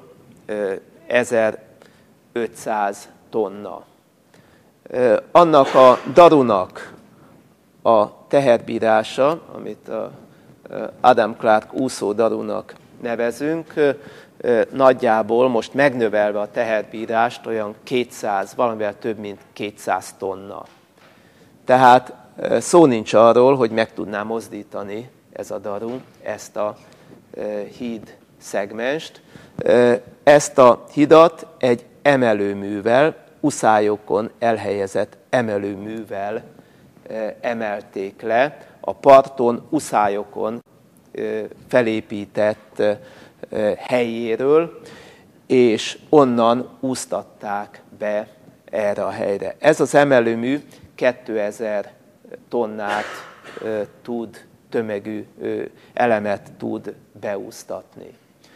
ezerötszáz tonna. Annak a darunak a teherbírása, amit a Adam Clark úszó darunak nevezünk, nagyjából most megnövelve a teherbírást olyan kétszáz, valamivel több mint kétszáz tonna. Tehát szó nincs arról, hogy meg tudná mozdítani ez a daru ezt a híd szegmenst. Ezt a hidat egy emelőművel, uszályokon elhelyezett emelőművel emelték le, a parton, uszályokon felépített helyéről, és onnan úsztatták be erre a helyre. Ez az emelőmű kétezer tonnát tud, tömegű elemet tud beúsztatni.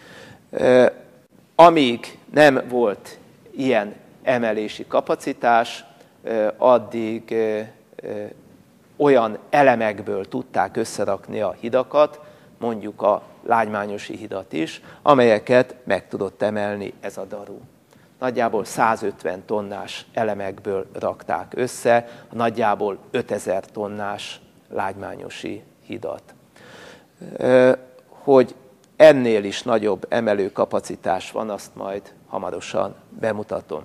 Amíg nem volt ilyen emelési kapacitás, addig olyan elemekből tudták összerakni a hidakat, mondjuk a Lágymányosi hidat is, amelyeket meg tudott emelni ez a daru. Nagyjából százötven tonnás elemekből rakták össze a nagyjából ötezer tonnás Lágymányosi hidat. Hogy ennél is nagyobb emelőkapacitás van, azt majd hamarosan bemutatom.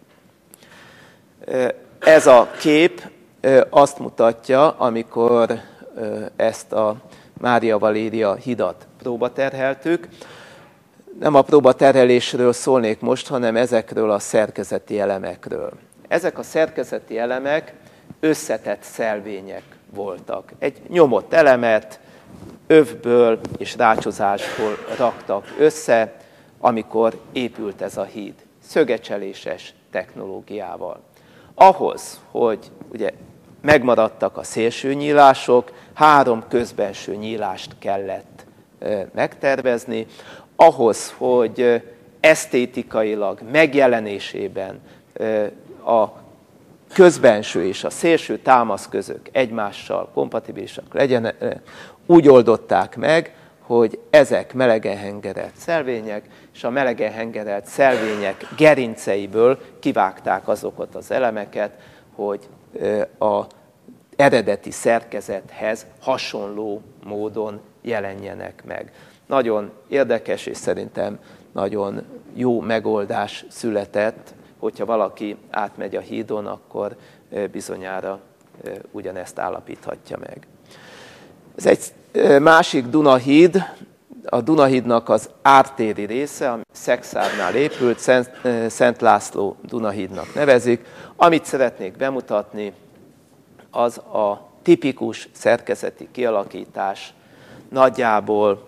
Ez a kép azt mutatja, amikor ezt a Mária Valéria hidat próbaterheltük. Nem a próbaterhelésről szólnék most, hanem ezekről a szerkezeti elemekről. Ezek a szerkezeti elemek összetett szelvények voltak. Egy nyomott elemet övből és rácsozásból raktak össze, amikor épült ez a híd, szögecseléses technológiával. Ahhoz, hogy ugye megmaradtak a szélső nyílások, három közbenső nyílást kellett megtervezni, ahhoz, hogy esztétikailag megjelenésében a közbenső és a szélső támaszközök egymással kompatibilisak legyenek, úgy oldották meg, hogy ezek melegen hengerelt szelvények, és a melegen hengerelt szelvények gerinceiből kivágták azokat az elemeket, hogy az eredeti szerkezethez hasonló módon jelenjenek meg. Nagyon érdekes és szerintem nagyon jó megoldás született, hogyha valaki átmegy a hídon, akkor bizonyára ugyanezt állapíthatja meg. Ez egy másik Dunahíd, a Dunahídnak az ártéri része, ami Szekszárnál épült, Szent, Szent László Dunahídnak nevezik. Amit szeretnék bemutatni, az a tipikus szerkezeti kialakítás, nagyjából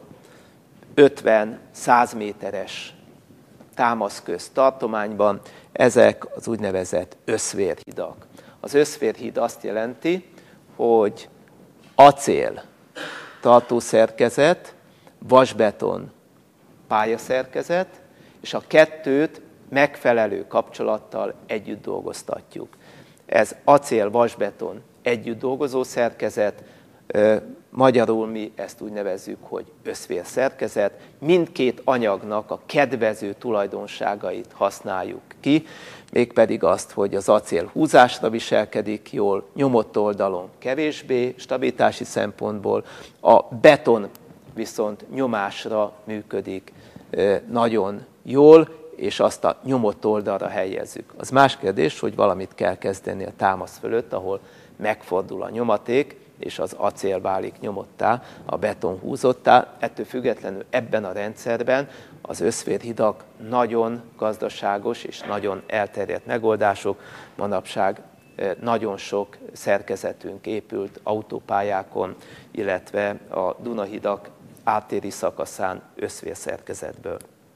ötven-száz méteres támaszköz tartományban, ezek az úgynevezett összvérhidak. Az összvérhíd azt jelenti, hogy acél tartószerkezet, vasbeton pályaszerkezet, és a kettőt megfelelő kapcsolattal együtt dolgoztatjuk. Ez acél-vasbeton együtt dolgozó szerkezet, magyarul mi ezt úgy nevezzük, hogy összvérszerkezet. Mindkét anyagnak a kedvező tulajdonságait használjuk ki, mégpedig azt, hogy az acél húzásra viselkedik jól, nyomott oldalon kevésbé, stabilitási szempontból, a beton viszont nyomásra működik nagyon jól, és azt a nyomott oldalra helyezzük. Az más kérdés, hogy valamit kell kezdeni a támasz fölött, ahol megfordul a nyomaték, és az acél válik nyomottá, a beton húzottá. Ettől függetlenül ebben a rendszerben az összvérhidak nagyon gazdaságos és nagyon elterjedt megoldások. Manapság nagyon sok szerkezetünk épült autópályákon, illetve a Dunahidak áttéri szakaszán összvérszerkezetből.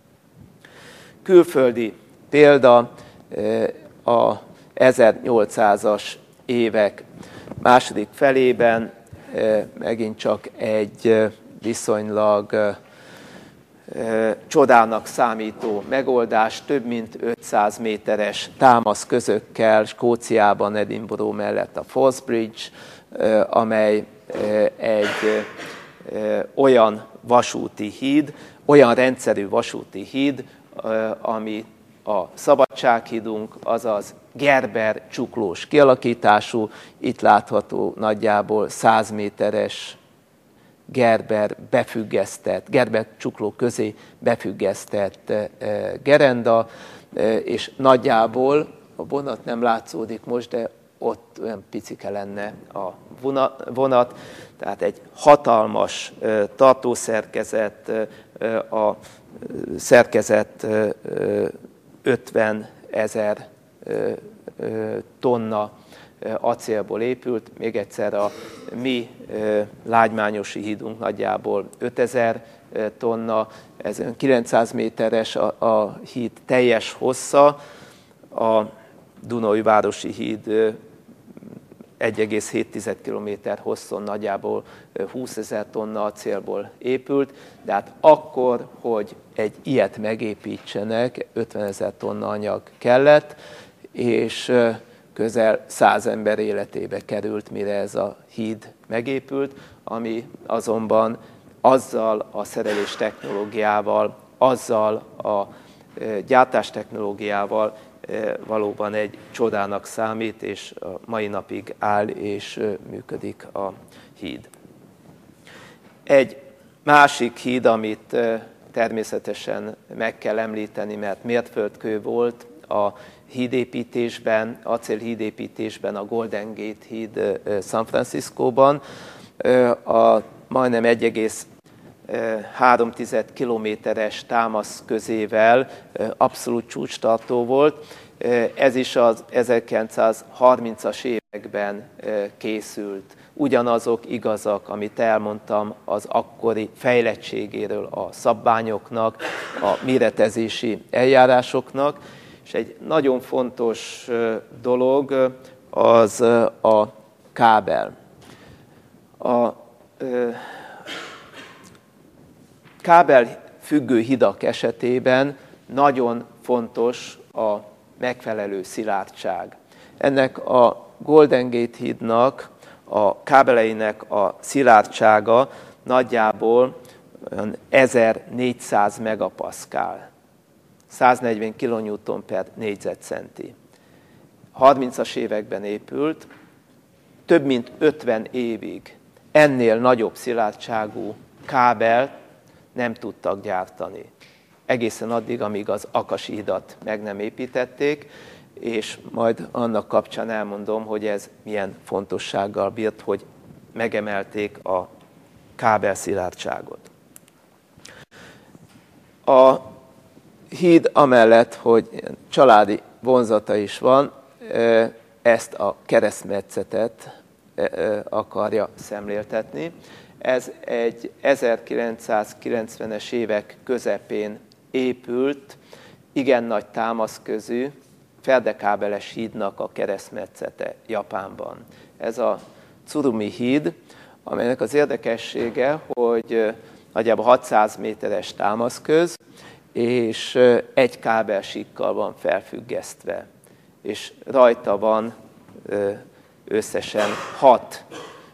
Külföldi példa a ezernyolcszázas évek második felében megint csak egy viszonylag csodának számító megoldás, több mint ötszáz méteres támaszközökkel, Skóciában, Edinburgh mellett a Falls Bridge, amely egy olyan vasúti híd, olyan rendszerű vasúti híd, ami a Szabadsághídunk, azaz Gerber csuklós kialakítású, itt látható nagyjából száz méteres Gerber befüggesztett, Gerber csukló közé befüggesztett gerenda, és nagyjából, a vonat nem látszódik most, de ott olyan picike lenne a vonat, tehát egy hatalmas tartószerkezet, a szerkezet ötven ezer tonna acélból épült, még egyszer a mi lágymányosi hídunk nagyjából ötezer tonna, ez kilencszáz méteres a, a híd teljes hossza, a Dunaújvárosi híd egy egész hét kilométer hosszon nagyjából húszezer tonna acélból épült, de hát akkor, hogy egy ilyet megépítsenek, ötvenezer tonna anyag kellett, és közel száz ember életébe került, mire ez a híd megépült, ami azonban azzal a szerelés technológiával, azzal a gyártás technológiával valóban egy csodának számít, és a mai napig áll és működik a híd. Egy másik híd, amit természetesen meg kell említeni, mert mérföldkő volt a hídépítésben, acélhídépítésben, a Golden Gate híd San Franciscóban, a majdnem egy egész három kilométeres támasz közével abszolút csúcstartó volt. Ez is az ezerkilencszázharmincas években készült. Ugyanazok igazak, amit elmondtam az akkori fejlettségéről a szabványoknak, a méretezési eljárásoknak, és egy nagyon fontos dolog az a kábel. A kábel függő hidak esetében nagyon fontos a megfelelő szilárdság. Ennek a Golden Gate hídnak, a kábeleinek a szilárdsága nagyjából ezernégyszáz megapaszkál, száznegyven kilonewton per négyzetcenti. harmincas években épült, több mint ötven évig ennél nagyobb szilárdságú kábelt nem tudtak gyártani. Egészen addig, amíg az Akasi hidat meg nem építették, és majd annak kapcsán elmondom, hogy ez milyen fontossággal bírt, hogy megemelték a kábel szilárdságot. A híd amellett, hogy családi vonzata is van, ezt a keresztmetszetet akarja szemléltetni. Ez egy ezerkilencszázkilencvenes évek közepén épült, igen nagy támaszközű, feldekábeles hídnak a keresztmetszete Japánban. Ez a Tsurumi híd, amelynek az érdekessége, hogy nagyjából hatszáz méteres támaszköz, és egy kábelsíkkal van felfüggesztve, és rajta van összesen hat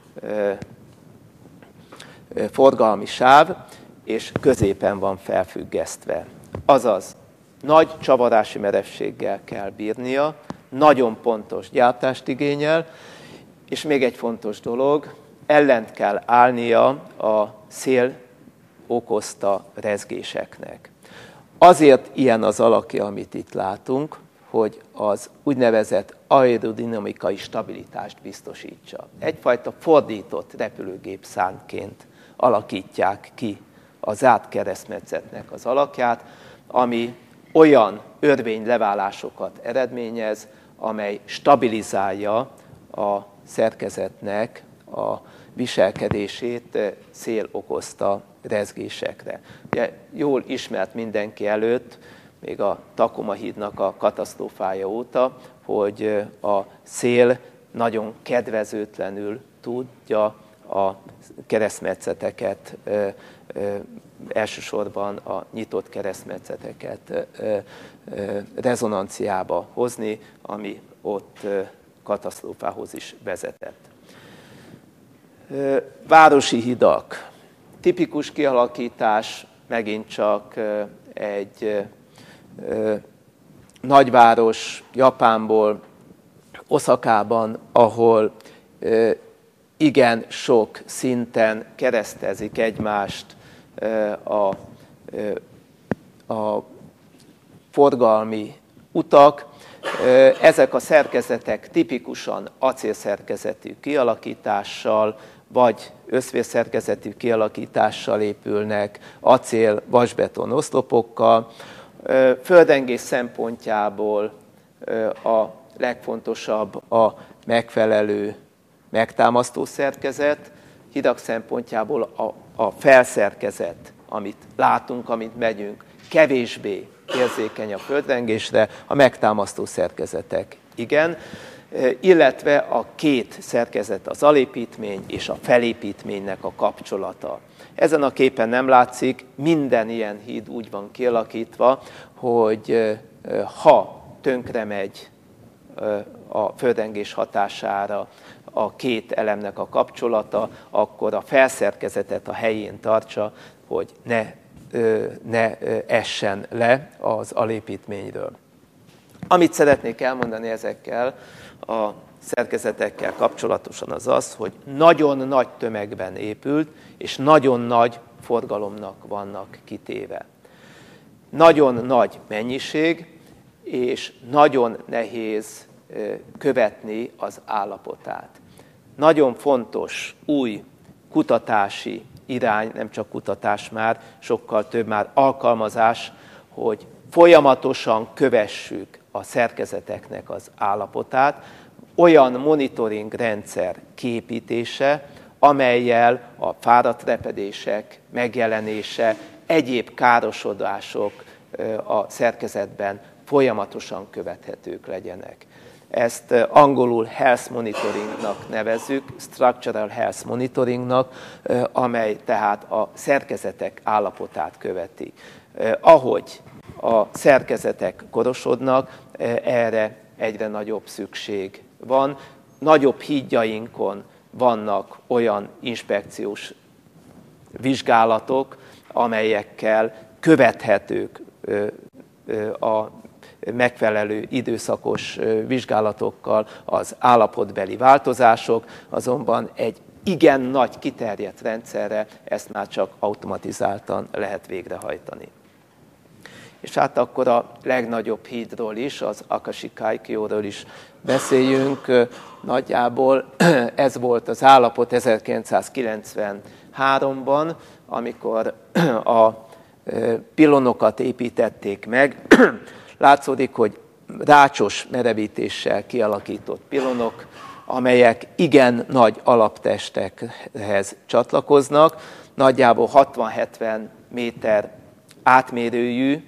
forgalmi sáv, és középen van felfüggesztve. Azaz, nagy csavarási merevséggel kell bírnia, nagyon pontos gyártást igényel, és még egy fontos dolog, ellent kell állnia a szél okozta rezgéseknek. Azért ilyen az alakja, amit itt látunk, hogy az úgynevezett aerodinamikai stabilitást biztosítsa. Egyfajta fordított repülőgép-szárnyként alakítják ki a zárt keresztmetszetnek az alakját, ami olyan örvényleválásokat eredményez, amely stabilizálja a szerkezetnek a viselkedését szél okozta rezgésekre. Ugye jól ismert mindenki előtt, még a Takoma hídnak a katasztrófája óta, hogy a szél nagyon kedvezőtlenül tudja a keresztmetszeteket, elsősorban a nyitott keresztmetszeteket rezonanciába hozni, ami ott katasztrófához is vezetett. Városi hidak. Tipikus kialakítás megint csak egy nagyváros Japánból, Oszakában, ahol igen sok szinten keresztezik egymást a, a forgalmi utak. Ezek a szerkezetek tipikusan acélszerkezetű kialakítással, vagy összvérszerkezetű kialakítással épülnek, acél, vasbeton oszlopokkal. Földrengés szempontjából a legfontosabb a megfelelő megtámasztó szerkezet, hidak szempontjából a, a felszerkezet, amit látunk, amit megyünk, kevésbé érzékeny a földrengésre, a megtámasztó szerkezetek igen, illetve a két szerkezet, az alépítmény és a felépítménynek a kapcsolata. Ezen a képen nem látszik, minden ilyen híd úgy van kialakítva, hogy ha tönkre megy a földrengés hatására a két elemnek a kapcsolata, akkor a felszerkezetet a helyén tartsa, hogy ne, ne essen le az alépítményről. Amit szeretnék elmondani ezekkel a szerkezetekkel kapcsolatosan az az, hogy nagyon nagy tömegben épült, és nagyon nagy forgalomnak vannak kitéve. Nagyon nagy mennyiség, és nagyon nehéz követni az állapotát. Nagyon fontos új kutatási irány, nem csak kutatás már, sokkal több már alkalmazás, hogy folyamatosan kövessük a szerkezeteknek az állapotát, olyan monitoring rendszer kiépítése, amellyel a fáradt repedések megjelenése, egyéb károsodások a szerkezetben folyamatosan követhetők legyenek. Ezt angolul health monitoringnak nevezzük, structural health monitoringnak, amely tehát a szerkezetek állapotát követi. Ahogy a szerkezetek korosodnak, erre egyre nagyobb szükség van. Nagyobb hídjainkon vannak olyan inspekciós vizsgálatok, amelyekkel követhetők a megfelelő időszakos vizsgálatokkal az állapotbeli változások, azonban egy igen nagy kiterjedt rendszerre ezt már csak automatizáltan lehet végrehajtani. És hát akkor a legnagyobb hídról is, az Akashi Kaikyóról is beszéljünk. Nagyjából ez volt az állapot ezerkilencszázkilencvenháromban, amikor a pilonokat építették meg. Látszódik, hogy rácsos merevítéssel kialakított pilonok, amelyek igen nagy alaptestekhez csatlakoznak, nagyjából hatvan-hetven méter átmérőjű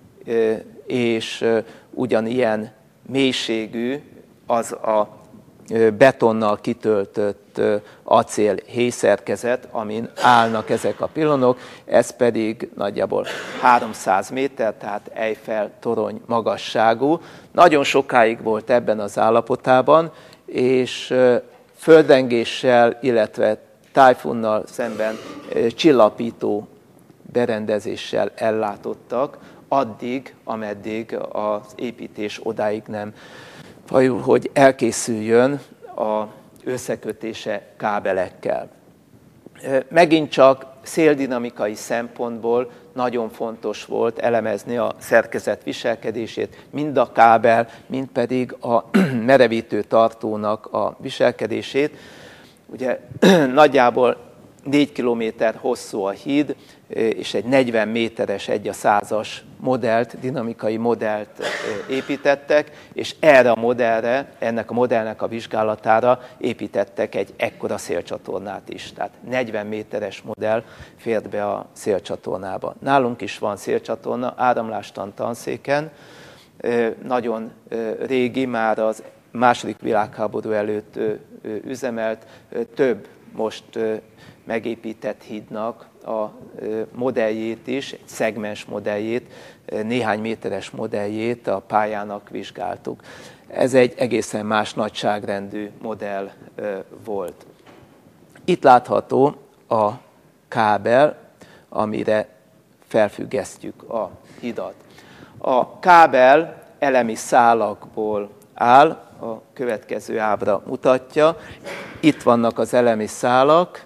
és ugyanilyen mélységű az a betonnal kitöltött acél héjszerkezet, amin állnak ezek a pilonok, ez pedig nagyjából háromszáz méter, tehát Eiffel torony magasságú. Nagyon sokáig volt ebben az állapotában, és földrengéssel, illetve tájfunnal szemben csillapító berendezéssel ellátottak, addig, ameddig az építés odáig nem fajul, hogy elkészüljön az összekötése kábelekkel. Megint csak széldinamikai szempontból nagyon fontos volt elemezni a szerkezet viselkedését, mind a kábel, mind pedig a merevítő tartónak a viselkedését. Ugye nagyjából négy kilométer hosszú a híd, és egy negyven méteres egy a százas modellt, dinamikai modellt építettek, és erre a modellre, ennek a modellnek a vizsgálatára építettek egy ekkora szélcsatornát is. Tehát negyven méteres modell fért be a szélcsatornába. Nálunk is van szélcsatorna, áramlástan tanszéken, nagyon régi, már az második világháború előtt üzemelt, több most megépített hídnak a modelljét is, egy szegmens modelljét, néhány méteres modelljét a pályának vizsgáltuk. Ez egy egészen más nagyságrendű modell volt. Itt látható a kábel, amire felfüggesztjük a hidat. A kábel elemi szálakból áll, a következő ábra mutatja. Itt vannak az elemi szálak,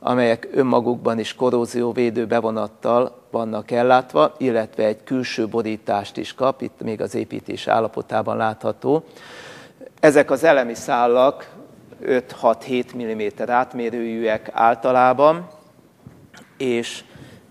amelyek önmagukban is korrózióvédő bevonattal vannak ellátva, illetve egy külső borítást is kap, itt még az építés állapotában látható. Ezek az elemi szálak öt-hat-hét milliméter átmérőjűek általában, és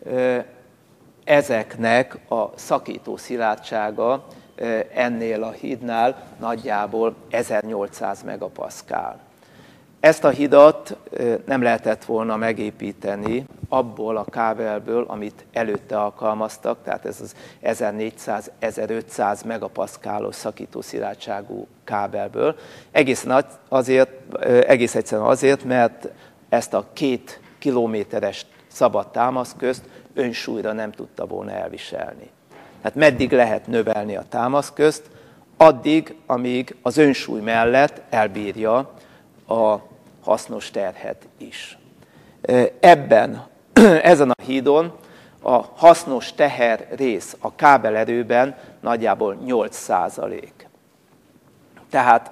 ezeknek a szakító szilárdsága ennél a hídnál nagyjából ezernyolcszáz megapaszkál. Ezt a hidat nem lehetett volna megépíteni abból a kábelből, amit előtte alkalmaztak, tehát ez az ezernégyszáz-ezerötszáz megapaszkálos szakító szilárdságú kábelből. Egészen, azért, egész egyszerűen azért, mert ezt a két kilométeres szabad támaszközt önsúlyra nem tudta volna elviselni. Tehát meddig lehet növelni a támaszközt? Addig, amíg az önsúly mellett elbírja a hasznos terhet is. Ebben, ezen a hídon a hasznos teher rész a kábelerőben nagyjából nyolc százalék. Tehát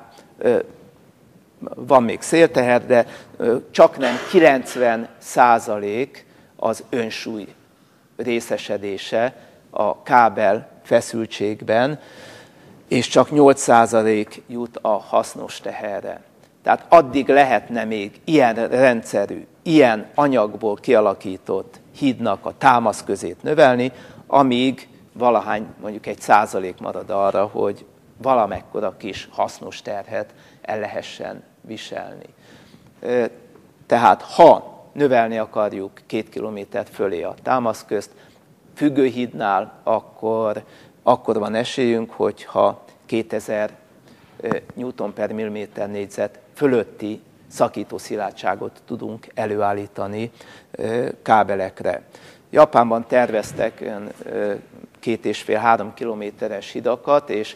van még szélteher, de csaknem kilencven százalék az önsúly részesedése a kábel feszültségben, és csak nyolc százalék jut a hasznos teherre. Tehát addig lehetne még ilyen rendszerű, ilyen anyagból kialakított hídnak a támaszközét növelni, amíg valahány, mondjuk egy százalék marad arra, hogy valamekkora kis hasznos terhet el lehessen viselni. Tehát ha növelni akarjuk két kilométer fölé a támaszközt, függőhídnál, akkor, akkor van esélyünk, hogyha kétezer newton per milliméter négyzet fölötti szakító szilárdságot tudunk előállítani kábelekre. Japánban terveztek két és fél három kilométeres hidakat, és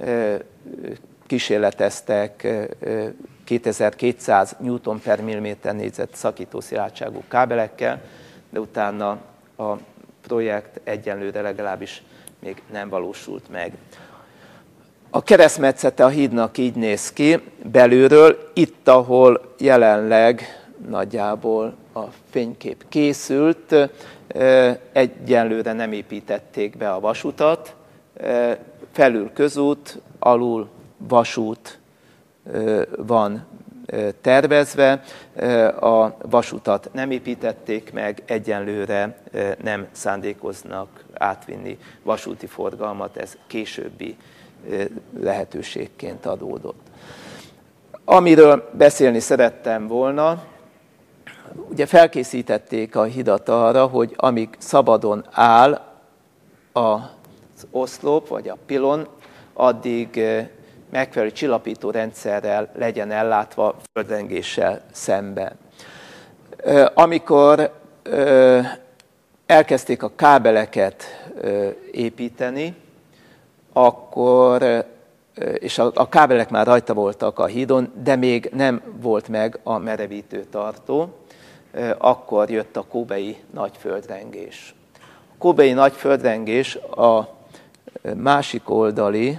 kísérleteztek kétezer-kétszáz newton per milliméter négyzet szakító szilárdságú kábelekkel, de utána a projekt egyenlőre legalábbis még nem valósult meg. A keresztmetszete a hídnak így néz ki belülről, itt, ahol jelenleg nagyjából a fénykép készült, egyenlőre nem építették be a vasutat, felül közút, alul vasút van tervezve, a vasutat nem építették meg, egyenlőre nem szándékoznak átvinni vasúti forgalmat, ez későbbi lehetőségként adódott. Amiről beszélni szerettem volna, ugye felkészítették a hidat arra, hogy amíg szabadon áll az oszlop vagy a pilon, addig megfelelő csillapító rendszerrel legyen ellátva földrengéssel szemben. Amikor elkezdték a kábeleket építeni, akkor, és a, a kábelek már rajta voltak a hídon, de még nem volt meg a merevítő tartó, akkor jött a kóbei nagy földrengés. A kóbei nagy földrengés a másik oldali,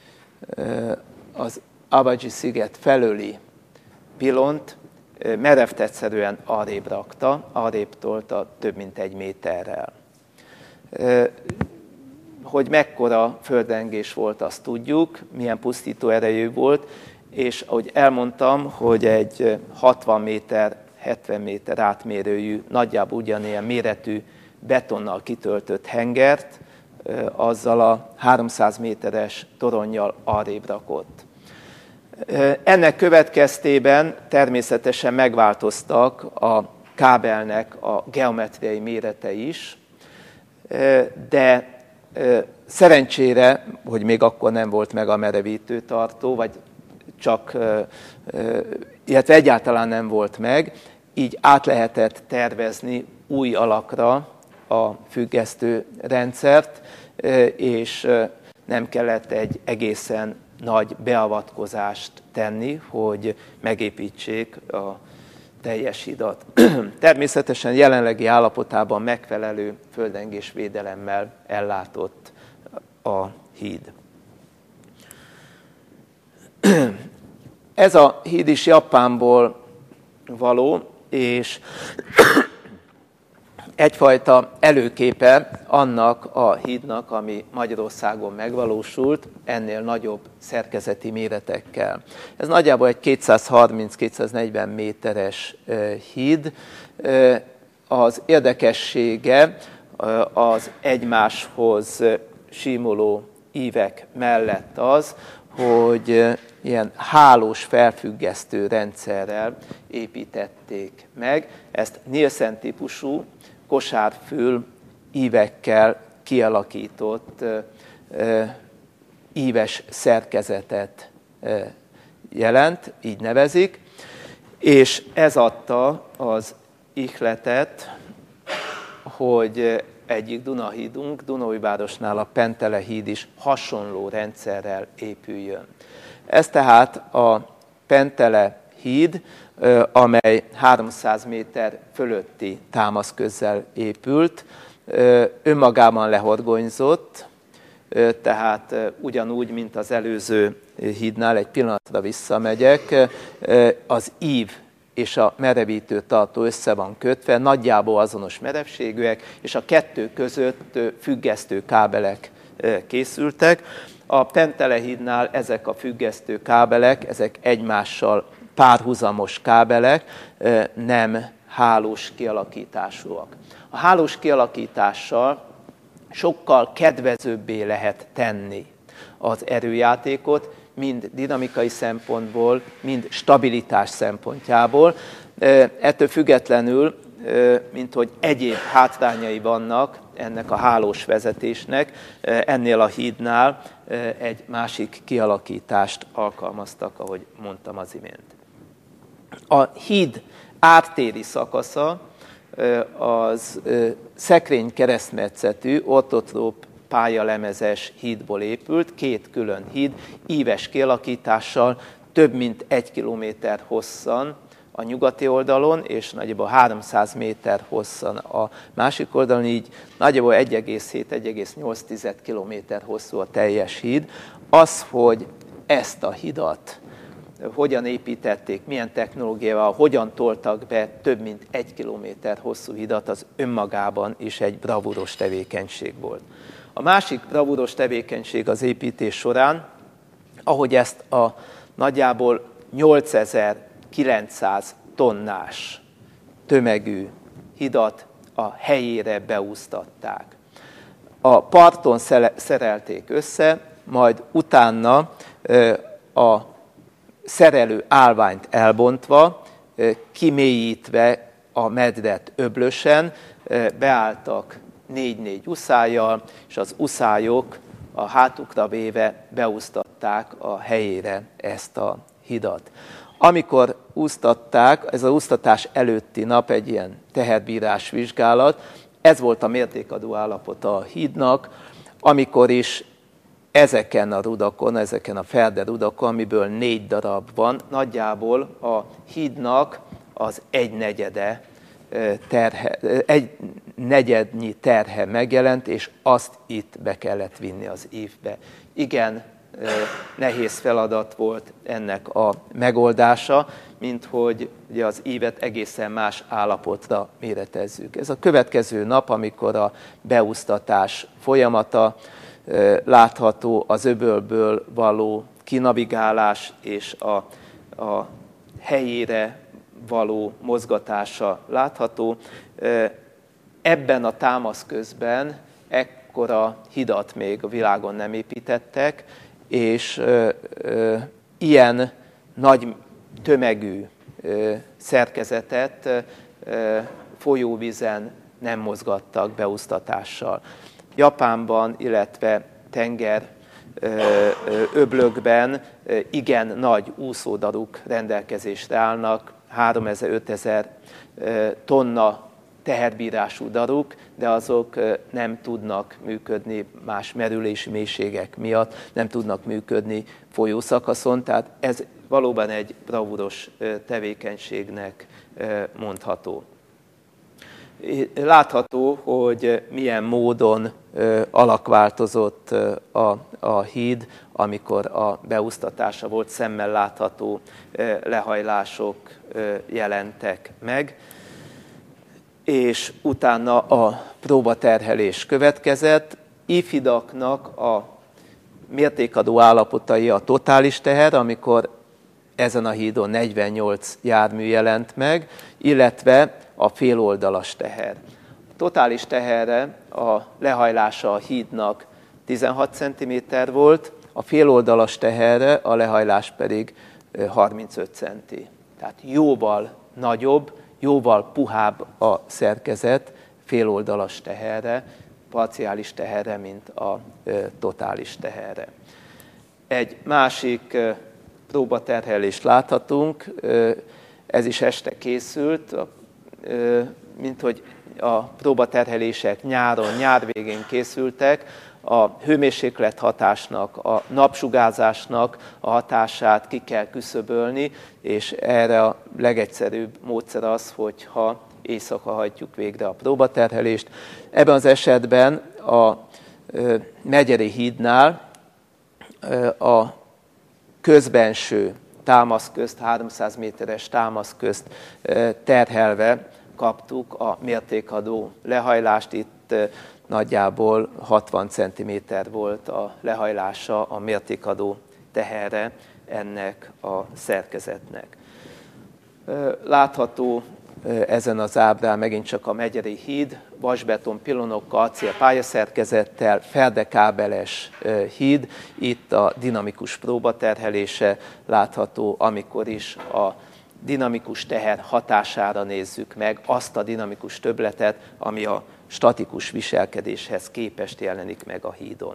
az Awaji-sziget felőli pilont merevtetszerűen arrébb rakta, arrébb tolta több mint egy méterrel. Hogy mekkora földrengés volt, azt tudjuk, milyen pusztító erejű volt, és ahogy elmondtam, hogy egy hatvan méter, hetven méter átmérőjű, nagyjából ugyanilyen méretű betonnal kitöltött hengert, azzal a háromszáz méteres toronnyal arrébb rakott. Ennek következtében természetesen megváltoztak a kábelnek a geometriai mérete is, de szerencsére, hogy még akkor nem volt meg a merevítőtartó, vagy csak, illetve egyáltalán nem volt meg, így át lehetett tervezni új alakra a függesztő rendszert, és nem kellett egy egészen nagy beavatkozást tenni, hogy megépítsék a teljes hidat. Természetesen jelenlegi állapotában megfelelő földrengés védelemmel ellátott a híd. Ez a híd is Japánból való, és egyfajta előképe annak a hídnak, ami Magyarországon megvalósult, ennél nagyobb szerkezeti méretekkel. Ez nagyjából egy kétszázharminc-kétszáznegyven méteres híd. Az érdekessége az egymáshoz símoló ívek mellett az, hogy ilyen hálós felfüggesztő rendszerrel építették meg. Ezt Nielsen típusú kosárfül ívekkel kialakított íves szerkezetet jelent, így nevezik, és ez adta az ihletet, hogy egyik Dunahídunk, Dunaújvárosnál a Pentele híd is hasonló rendszerrel épüljön. Ez tehát a Pentele híd, amely háromszáz méter fölötti támaszközzel épült, önmagában lehorgonyzott, tehát ugyanúgy, mint az előző hídnál, egy pillanatra visszamegyek, az ív és a merevítő tartó össze van kötve, nagyjából azonos merevségűek, és a kettő között függesztő kábelek készültek. A Pentele hídnál ezek a függesztő kábelek, ezek egymással párhuzamos kábelek, nem hálós kialakításúak. A hálós kialakítással sokkal kedvezőbbé lehet tenni az erőjátékot, mind dinamikai szempontból, mind stabilitás szempontjából. Ettől függetlenül, mint hogy egyéb hátrányai vannak ennek a hálós vezetésnek, ennél a hídnál egy másik kialakítást alkalmaztak, ahogy mondtam az imént. A híd ártéri szakasza az szekrény keresztmetszetű, ortotróp pályalemezes hídból épült, két külön híd, íves kialakítással, több mint egy kilométer hosszan a nyugati oldalon, és nagyjából háromszáz méter hosszan a másik oldalon, így nagyjából egy egész hét - egy egész nyolc kilométer hosszú a teljes híd. Az, hogy ezt a hidat hogyan építették, milyen technológiával, hogyan toltak be több mint egy kilométer hosszú hidat, az önmagában is egy bravúros tevékenység volt. A másik bravúros tevékenység az építés során, ahogy ezt a nagyjából nyolcezer-kilencszáz tonnás tömegű hidat a helyére beúsztatták. A parton szerelték össze, majd utána a szerelő állványt elbontva, kimélyítve a medret öblösen, beálltak négy-négy uszályjal, és az uszályok a hátukra véve beúsztatták a helyére ezt a hidat. Amikor úsztatták, ez az úsztatás előtti nap egy ilyen teherbírás vizsgálat, ez volt a mértékadó állapota a hídnak, amikor is ezeken a rudakon, ezeken a ferde rudakon, amiből négy darab van, nagyjából a hídnak az egynegyede terhe, egy negyednyi terhe megjelent, és azt itt be kellett vinni az ívbe. Igen, nehéz feladat volt ennek a megoldása, mint hogy ugye az ívet egészen más állapotra méretezzük. Ez a következő nap, amikor a beúsztatás folyamata látható, az öbölből való kinavigálás és a, a helyére való mozgatása látható. Ebben a támaszközben ekkora hidat még a világon nem építettek, és ö, ö, ilyen nagy tömegű ö, szerkezetet ö, folyóvízen nem mozgattak beúsztatással. Japánban, illetve tenger öblökben igen nagy úszódaruk rendelkezésre állnak, háromezer-ötezer tonna teherbírású daruk, de azok nem tudnak működni más merülési mélységek miatt, nem tudnak működni folyószakaszon, tehát ez valóban egy bravúros tevékenységnek mondható. Látható, hogy milyen módon alakváltozott a, a híd, amikor a beúsztatása volt, szemmel látható lehajlások jelentek meg, és utána a próbaterhelés következett. Ívhidaknak a mértékadó állapotai a totális teher, amikor ezen a hídon negyvennyolc jármű jelent meg, illetve a féloldalas teher. A totális teherre a lehajlása a hídnak tizenhat centiméter volt, a féloldalas teherre a lehajlás pedig harmincöt centi. Tehát jóval nagyobb, jóval puhább a szerkezet féloldalas teherre, parciális teherre, mint a totális teherre. Egy másik próbaterhelést láthatunk, ez is este készült, mint hogy a próbaterhelések nyáron, nyár végén készültek, a hőmérséklet hatásnak, a napsugárzásnak a hatását ki kell küszöbölni, és erre a legegyszerűbb módszer az, hogyha éjszaka hajtjuk végre a próbaterhelést. Ebben az esetben a Megyeri hídnál a közbenső támaszközt, háromszáz méteres támaszközt terhelve kaptuk a mértékadó lehajlást. Itt nagyjából hatvan centiméter volt a lehajlása a mértékadó teherre ennek a szerkezetnek. Látható ezen az ábrán megint csak a Megyeri híd, vasbeton pilonokkal, acél pályaszerkezettel, ferdekábeles híd. Itt a dinamikus próbaterhelése látható, amikor is a dinamikus teher hatására nézzük meg azt a dinamikus többletet, ami a statikus viselkedéshez képest jelenik meg a hídon.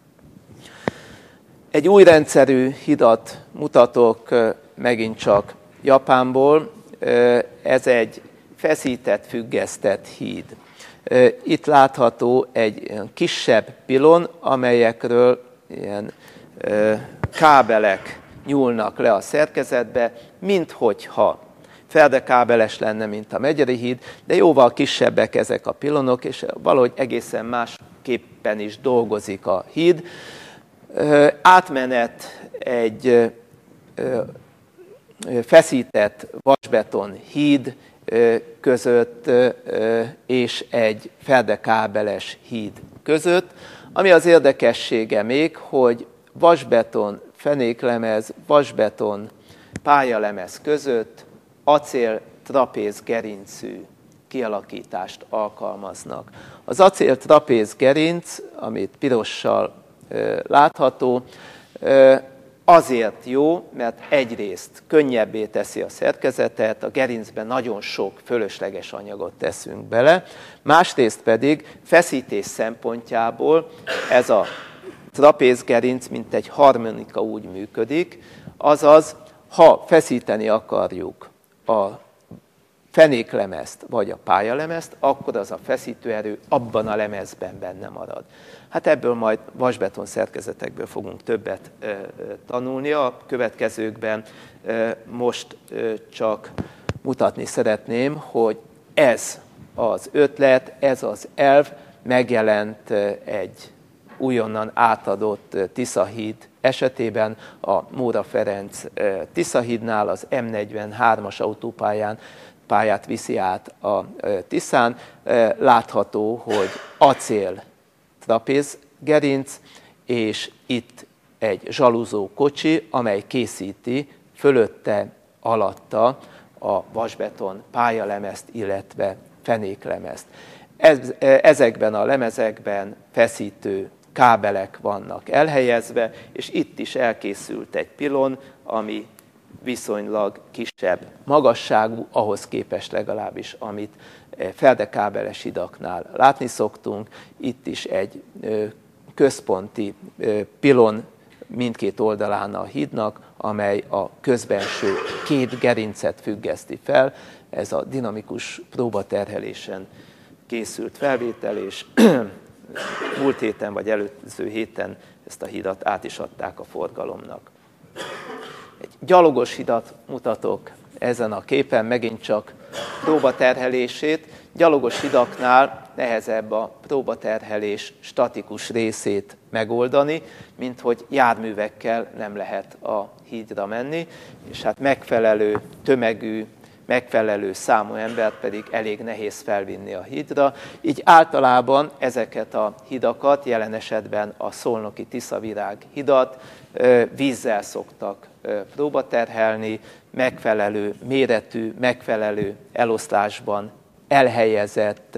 Egy új rendszerű hidat mutatok megint csak Japánból. Ez egy feszített, függesztett híd. Itt látható egy kisebb pilon, amelyekről ilyen kábelek nyúlnak le a szerkezetbe, minthogyha ferdekábeles lenne, mint a Megyeri híd, de jóval kisebbek ezek a pilonok, és valahogy egészen másképpen is dolgozik a híd. Átmenet egy feszített vasbeton híd között és egy ferdekábeles híd között. Ami az érdekessége még, hogy vasbeton fenéklemez, vasbeton pályalemez között acél trapéz gerincű kialakítást alkalmaznak. Az acél trapéz gerinc, amit pirossal látható, azért jó, mert egyrészt könnyebbé teszi a szerkezetet, a gerincben nagyon sok fölösleges anyagot teszünk bele, másrészt pedig feszítés szempontjából ez a trapézgerinc, mint egy harmonika úgy működik, azaz, ha feszíteni akarjuk a fenéklemezt vagy a pályalemezt, akkor az a feszítőerő abban a lemezben benne marad. Hát ebből majd vasbeton szerkezetekből fogunk többet e, tanulni a következőkben. E, most e, csak mutatni szeretném, hogy ez az ötlet, ez az elv megjelent egy újonnan átadott Tiszahíd esetében, a Móra Ferenc Tiszahídnál, az M negyvenhármas autópályán pályát viszi át a Tiszán. Látható, hogy acél trapézgerinc, és itt egy zsaluzó kocsi, amely készíti fölötte, alatta a vasbeton pályalemezt, illetve fenéklemezt. Ezekben a lemezekben feszítő kábelek vannak elhelyezve, és itt is elkészült egy pilon, ami viszonylag kisebb magasságú, ahhoz képest legalábbis, amit ferdekábeles hidaknál látni szoktunk. Itt is egy központi pilon mindkét oldalán a hídnak, amely a közbenső két gerincet függeszti fel. Ez a dinamikus próbaterhelésen készült felvétel, és múlt héten vagy előző héten ezt a hidat át is adták a forgalomnak. Egy gyalogos hidat mutatok ezen a képen, megint csak próbaterhelését. Gyalogos hidaknál nehezebb a próbaterhelés statikus részét megoldani, mint hogy járművekkel nem lehet a hídra menni, és hát megfelelő tömegű, megfelelő számú embert pedig elég nehéz felvinni a hídra. Így általában ezeket a hidakat, jelen esetben a szolnoki Tiszavirág hidat vízzel szoktak próbaterhelni, megfelelő méretű, megfelelő eloszlásban elhelyezett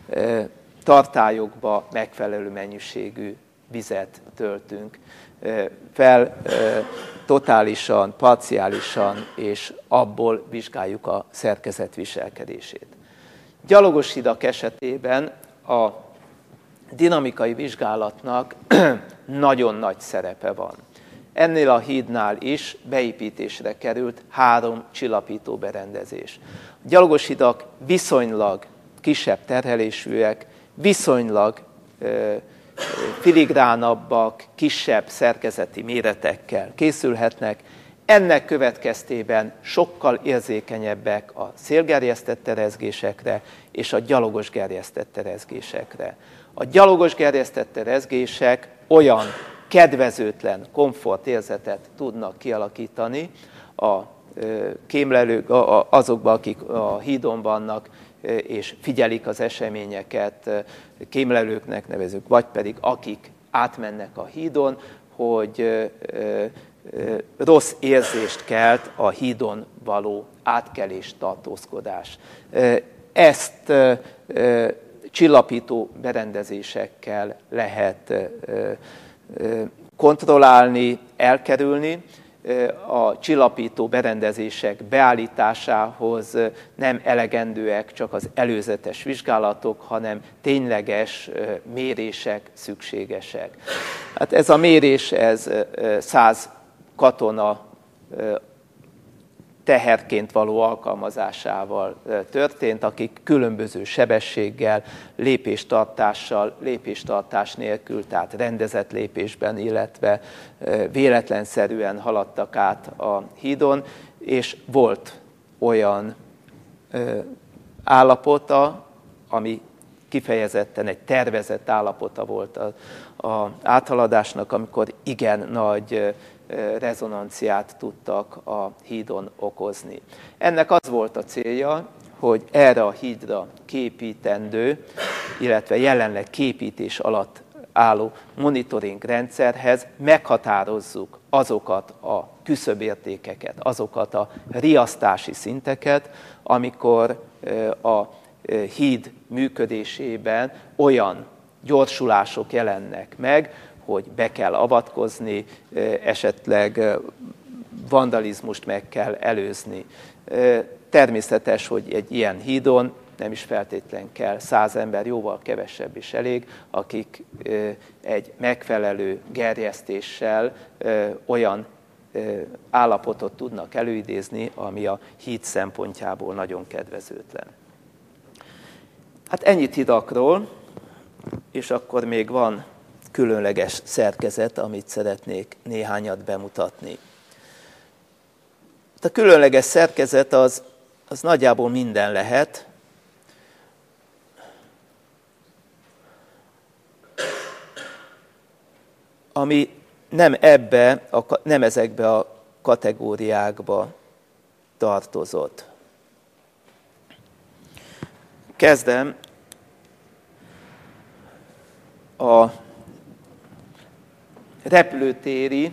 tartályokba megfelelő mennyiségű vizet töltünk fel, totálisan, parciálisan, és abból vizsgáljuk a szerkezet viselkedését. Gyalogos hidak esetében a dinamikai vizsgálatnak nagyon nagy szerepe van. Ennél a hídnál is beépítésre került három csillapító berendezés. A gyalogos hidak viszonylag kisebb terhelésűek, viszonylag ö, filigránabbak, kisebb szerkezeti méretekkel készülhetnek. Ennek következtében sokkal érzékenyebbek a szélgerjesztett terezgésekre és a gyalogos gerjesztett terezgésekre. A gyalogos gerjesztett terezgések olyan kedvezőtlen komfortérzetet tudnak kialakítani a kémlelők, azokban, akik a hídon vannak, és figyelik az eseményeket, kémlelőknek nevezük, vagy pedig akik átmennek a hídon, hogy rossz érzést kelt a hídon való átkelés, tartózkodás. Ezt csillapító berendezésekkel lehet kontrollálni, elkerülni. A csillapító berendezések beállításához nem elegendőek csak az előzetes vizsgálatok, hanem tényleges mérések szükségesek. Hát ez a mérés, ez száz katona teherként való alkalmazásával történt, akik különböző sebességgel, lépéstartással, lépéstartás nélkül, tehát rendezett lépésben, illetve véletlenszerűen haladtak át a hídon, és volt olyan állapota, ami kifejezetten egy tervezett állapota volt az áthaladásnak, amikor igen nagy rezonanciát tudtak a hídon okozni. Ennek az volt a célja, hogy erre a hídra képítendő, illetve jelenleg képítés alatt álló monitoring rendszerhez meghatározzuk azokat a küszöbértékeket, azokat a riasztási szinteket, amikor a híd működésében olyan gyorsulások jelennek meg, hogy be kell avatkozni, esetleg vandalizmust meg kell előzni. Természetes, hogy egy ilyen hídon nem is feltétlen kell száz ember, jóval kevesebb is elég, akik egy megfelelő gerjesztéssel olyan állapotot tudnak előidézni, ami a híd szempontjából nagyon kedvezőtlen. Hát ennyit hidakról, és akkor még van különleges szerkezet, amit szeretnék néhányat bemutatni. A különleges szerkezet az, az nagyjából minden lehet. Ami nem ebbe, a, nem ezekbe a kategóriákba tartozott. Kezdem a repülőtéri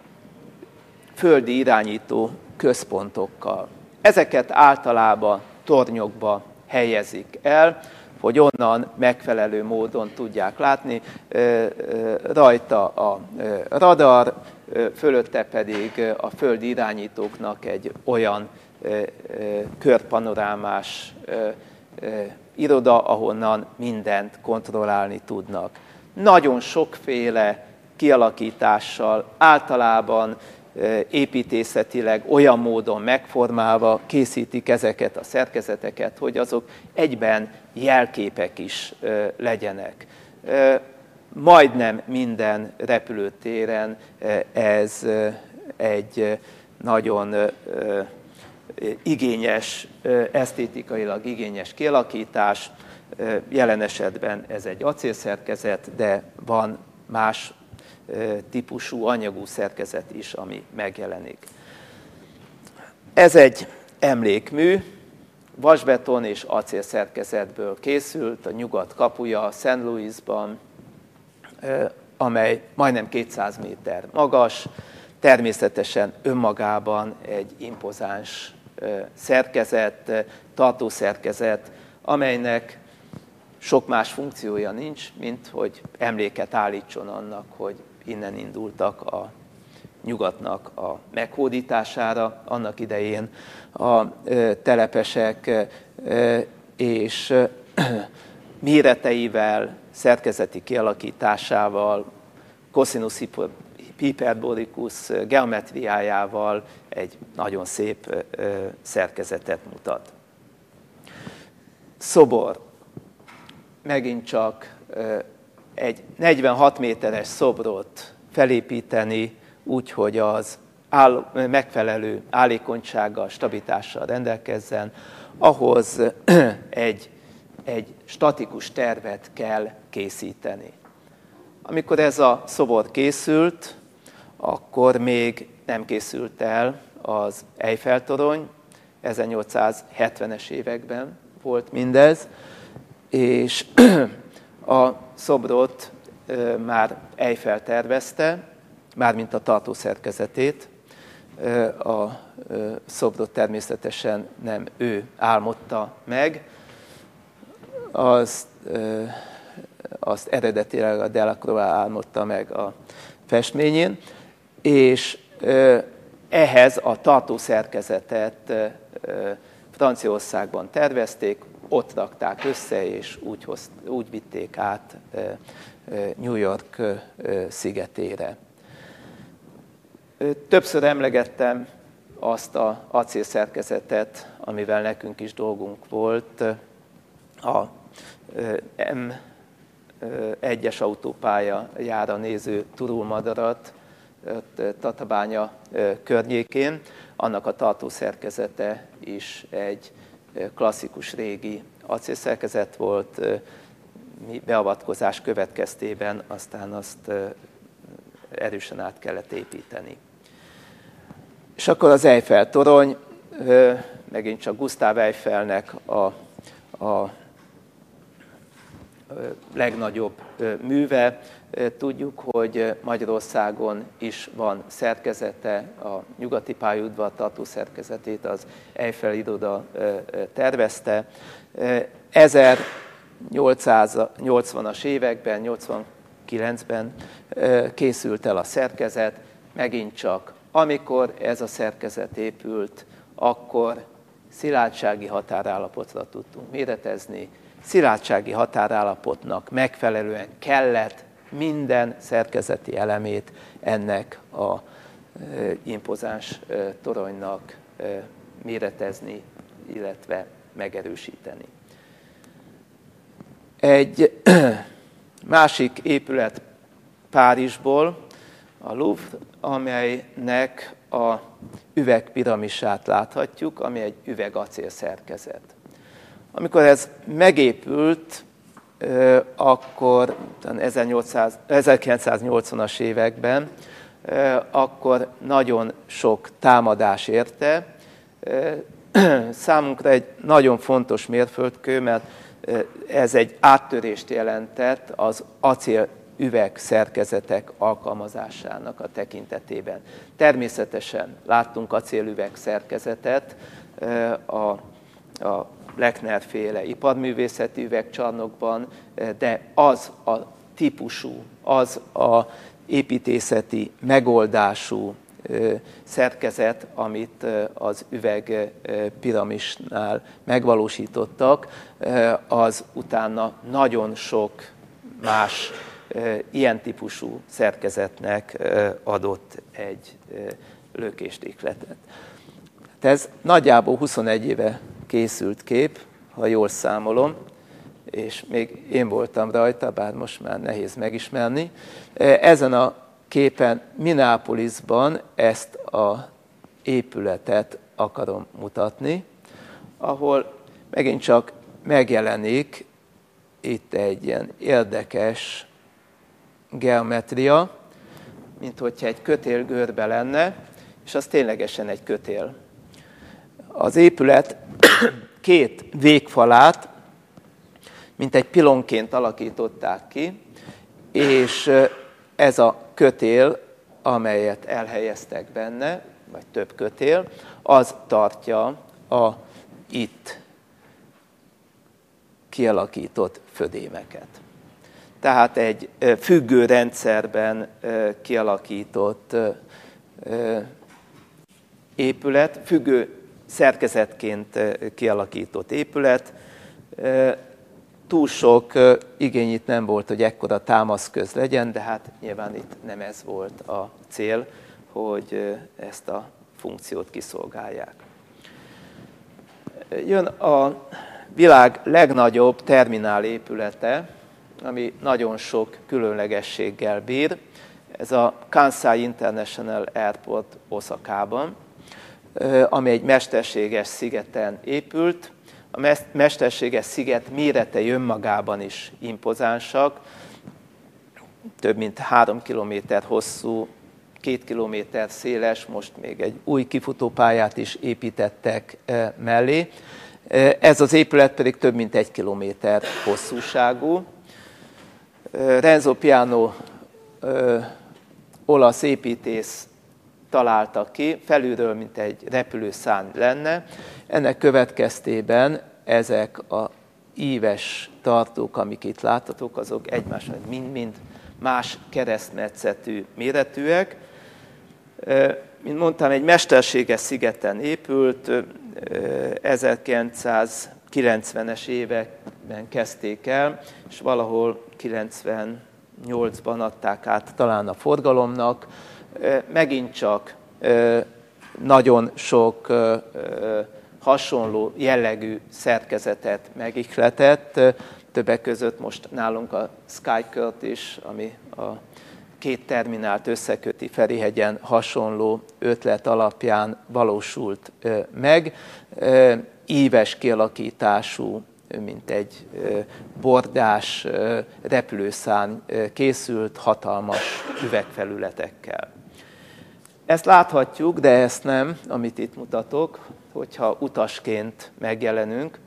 földi irányító központokkal. Ezeket általában tornyokba helyezik el, hogy onnan megfelelő módon tudják látni. Rajta a radar, fölötte pedig a földi irányítóknak egy olyan körpanorámás iroda, ahonnan mindent kontrollálni tudnak. Nagyon sokféle kialakítással, általában építészetileg olyan módon megformálva készítik ezeket a szerkezeteket, hogy azok egyben jelképek is legyenek. Majdnem minden repülőtéren ez egy nagyon igényes, esztétikailag igényes kialakítás. Jelen esetben ez egy acélszerkezet, de van más típusú anyagú szerkezet is, ami megjelenik. Ez egy emlékmű, vasbeton és acélszerkezetből készült, a nyugat kapuja Saint Louisban, amely majdnem kétszáz méter magas, természetesen önmagában egy impozáns szerkezet, tartószerkezet, amelynek sok más funkciója nincs, mint hogy emléket állítson annak, hogy innen indultak a nyugatnak a meghódítására annak idején a telepesek, és méreteivel, szerkezeti kialakításával, cosinus hyperbolicus geometriájával egy nagyon szép szerkezetet mutat. Szobor. Megint csak egy negyvenhat méteres szobrot felépíteni úgy, hogy az áll, megfelelő állékonysággal, stabilitással rendelkezzen, ahhoz egy, egy statikus tervet kell készíteni. Amikor ez a szobor készült, akkor még nem készült el az Eiffel-torony, ezernyolcszázhetvenes években volt mindez, és a szobrot már Eiffel tervezte, mármint a tartószerkezetét. A szobrot természetesen nem ő álmodta meg, azt, azt eredetileg a Delacroix álmodta meg a festményén, és ehhez a tartószerkezetet Franciaországban tervezték, ott rakták össze, és úgy, hoz, úgy vitték át New York szigetére. Többször emlegettem azt az acélszerkezetet, amivel nekünk is dolgunk volt, a M egyes autópályajára néző turulmadarat Tatabánya környékén. Annak a tartószerkezete is egy klasszikus régi acélszerkezet volt, beavatkozás következtében aztán azt erősen át kellett építeni. És akkor az Eiffel-torony, megint csak Gustave Eiffelnek a, a legnagyobb műve. Tudjuk, hogy Magyarországon is van szerkezete, a nyugati pályaudvar tartószerkezetét az Eiffel iroda tervezte. ezernyolcszáznyolcvanas években, nyolcvankilencben készült el a szerkezet, megint csak amikor ez a szerkezet épült, akkor szilárdsági határállapotra tudtunk méretezni. Szilárdsági határállapotnak megfelelően kellett minden szerkezeti elemét ennek a impozáns toronynak méretezni, illetve megerősíteni. Egy másik épület Párizsból, a Louvre, amelynek a üvegpiramisát láthatjuk, ami egy üvegacél szerkezet. Amikor ez megépült, akkor ezerkilencszáznyolcvanas években, akkor nagyon sok támadás érte. Számunkra egy nagyon fontos mérföldkő, mert ez egy áttörést jelentett az acél üveg szerkezetek alkalmazásának a tekintetében. Természetesen láttunk acélüveg szerkezetet a, a Lechner-féle iparművészeti üvegcsarnokban, de az a típusú, az a építészeti megoldású szerkezet, amit az üvegpiramisnál megvalósítottak, az utána nagyon sok más ilyen típusú szerkezetnek adott egy lökéstékletet. Ez nagyjából huszonegy éve készült kép, ha jól számolom, és még én voltam rajta, bár most már nehéz megismerni. Ezen a képen Minneapolisban ezt az épületet akarom mutatni, ahol megint csak megjelenik itt egy ilyen érdekes geometria, mint hogyha egy kötél görbe lenne, és az ténylegesen egy kötél. Az épület két végfalát mint egy pilonként alakították ki, és ez a kötél, amelyet elhelyeztek benne, vagy több kötél, az tartja a itt kialakított födémeket. Tehát egy függő rendszerben kialakított épület, függő szerkezetként kialakított épület. Túl sok igény itt nem volt, hogy ekkora támaszköz legyen, de hát nyilván itt nem ez volt a cél, hogy ezt a funkciót kiszolgálják. Jön a világ legnagyobb terminál épülete, ami nagyon sok különlegességgel bír. Ez a Kansai International Airport Oszakában, ami egy mesterséges szigeten épült. A mesterséges sziget méretei önmagában is impozánsak, több mint három kilométer hosszú, két kilométer széles, most még egy új kifutópályát is építettek mellé. Ez az épület pedig több mint egy kilométer hosszúságú. Renzo Piano, olasz építész találta ki, felülről mint egy repülőszárny lenne. Ennek következtében ezek a íves tartók, amik itt láthatók, azok egymásra mind-mind más keresztmetszetű méretűek. Mint mondtam, egy mesterséges szigeten épült, ezerkilencszázkilencvenes években kezdték el, és valahol kilencvennyolcban adták át talán a forgalomnak. Megint csak nagyon sok hasonló jellegű szerkezetet megihletett, többek között most nálunk a SkyCurt is, ami a két terminált összeköti Ferihegyen, hasonló ötlet alapján valósult meg. Íves kialakítású, mint egy bordás repülőszárny készült, hatalmas üvegfelületekkel. Ezt láthatjuk, de ezt nem, amit itt mutatok, hogyha utasként megjelenünk.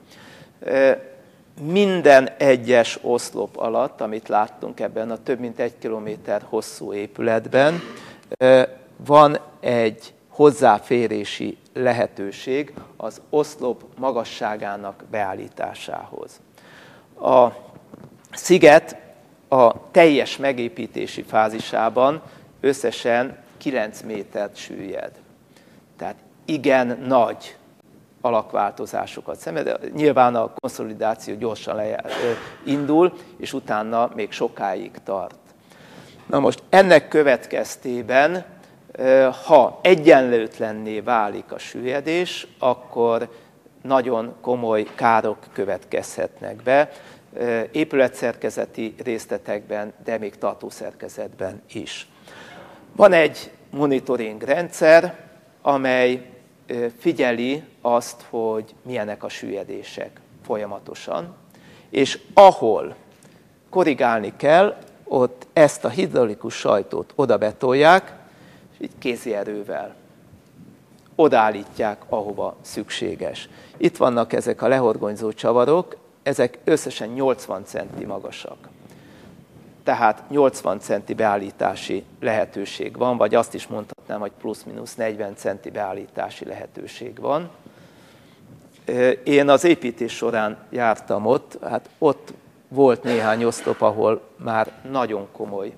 Minden egyes oszlop alatt, amit láttunk ebben a több mint egy kilométer hosszú épületben, van egy hozzáférési lehetőség az oszlop magasságának beállításához. A sziget a teljes megépítési fázisában összesen kilenc métert süllyed. Tehát igen nagy alakváltozásokat szenved. Nyilván a konszolidáció gyorsan indul, és utána még sokáig tart. Na most ennek következtében, ha egyenlőtlenné válik a süllyedés, akkor nagyon komoly károk következhetnek be, épületszerkezeti részletekben, de még tartószerkezetben is. Van egy monitoring rendszer, amely figyeli azt, hogy milyenek a süllyedések folyamatosan, és ahol korrigálni kell, ott ezt a hidraulikus sajtót oda betolják, és így kézi erővel odaállítják, ahova szükséges. Itt vannak ezek a lehorgonyzó csavarok, ezek összesen nyolcvan centi magasak. Tehát nyolcvan centi beállítási lehetőség van, vagy azt is mondhatnám, hogy plusz-minusz negyven centi beállítási lehetőség van. Én az építés során jártam ott, hát ott volt néhány oszlop, ahol már nagyon komoly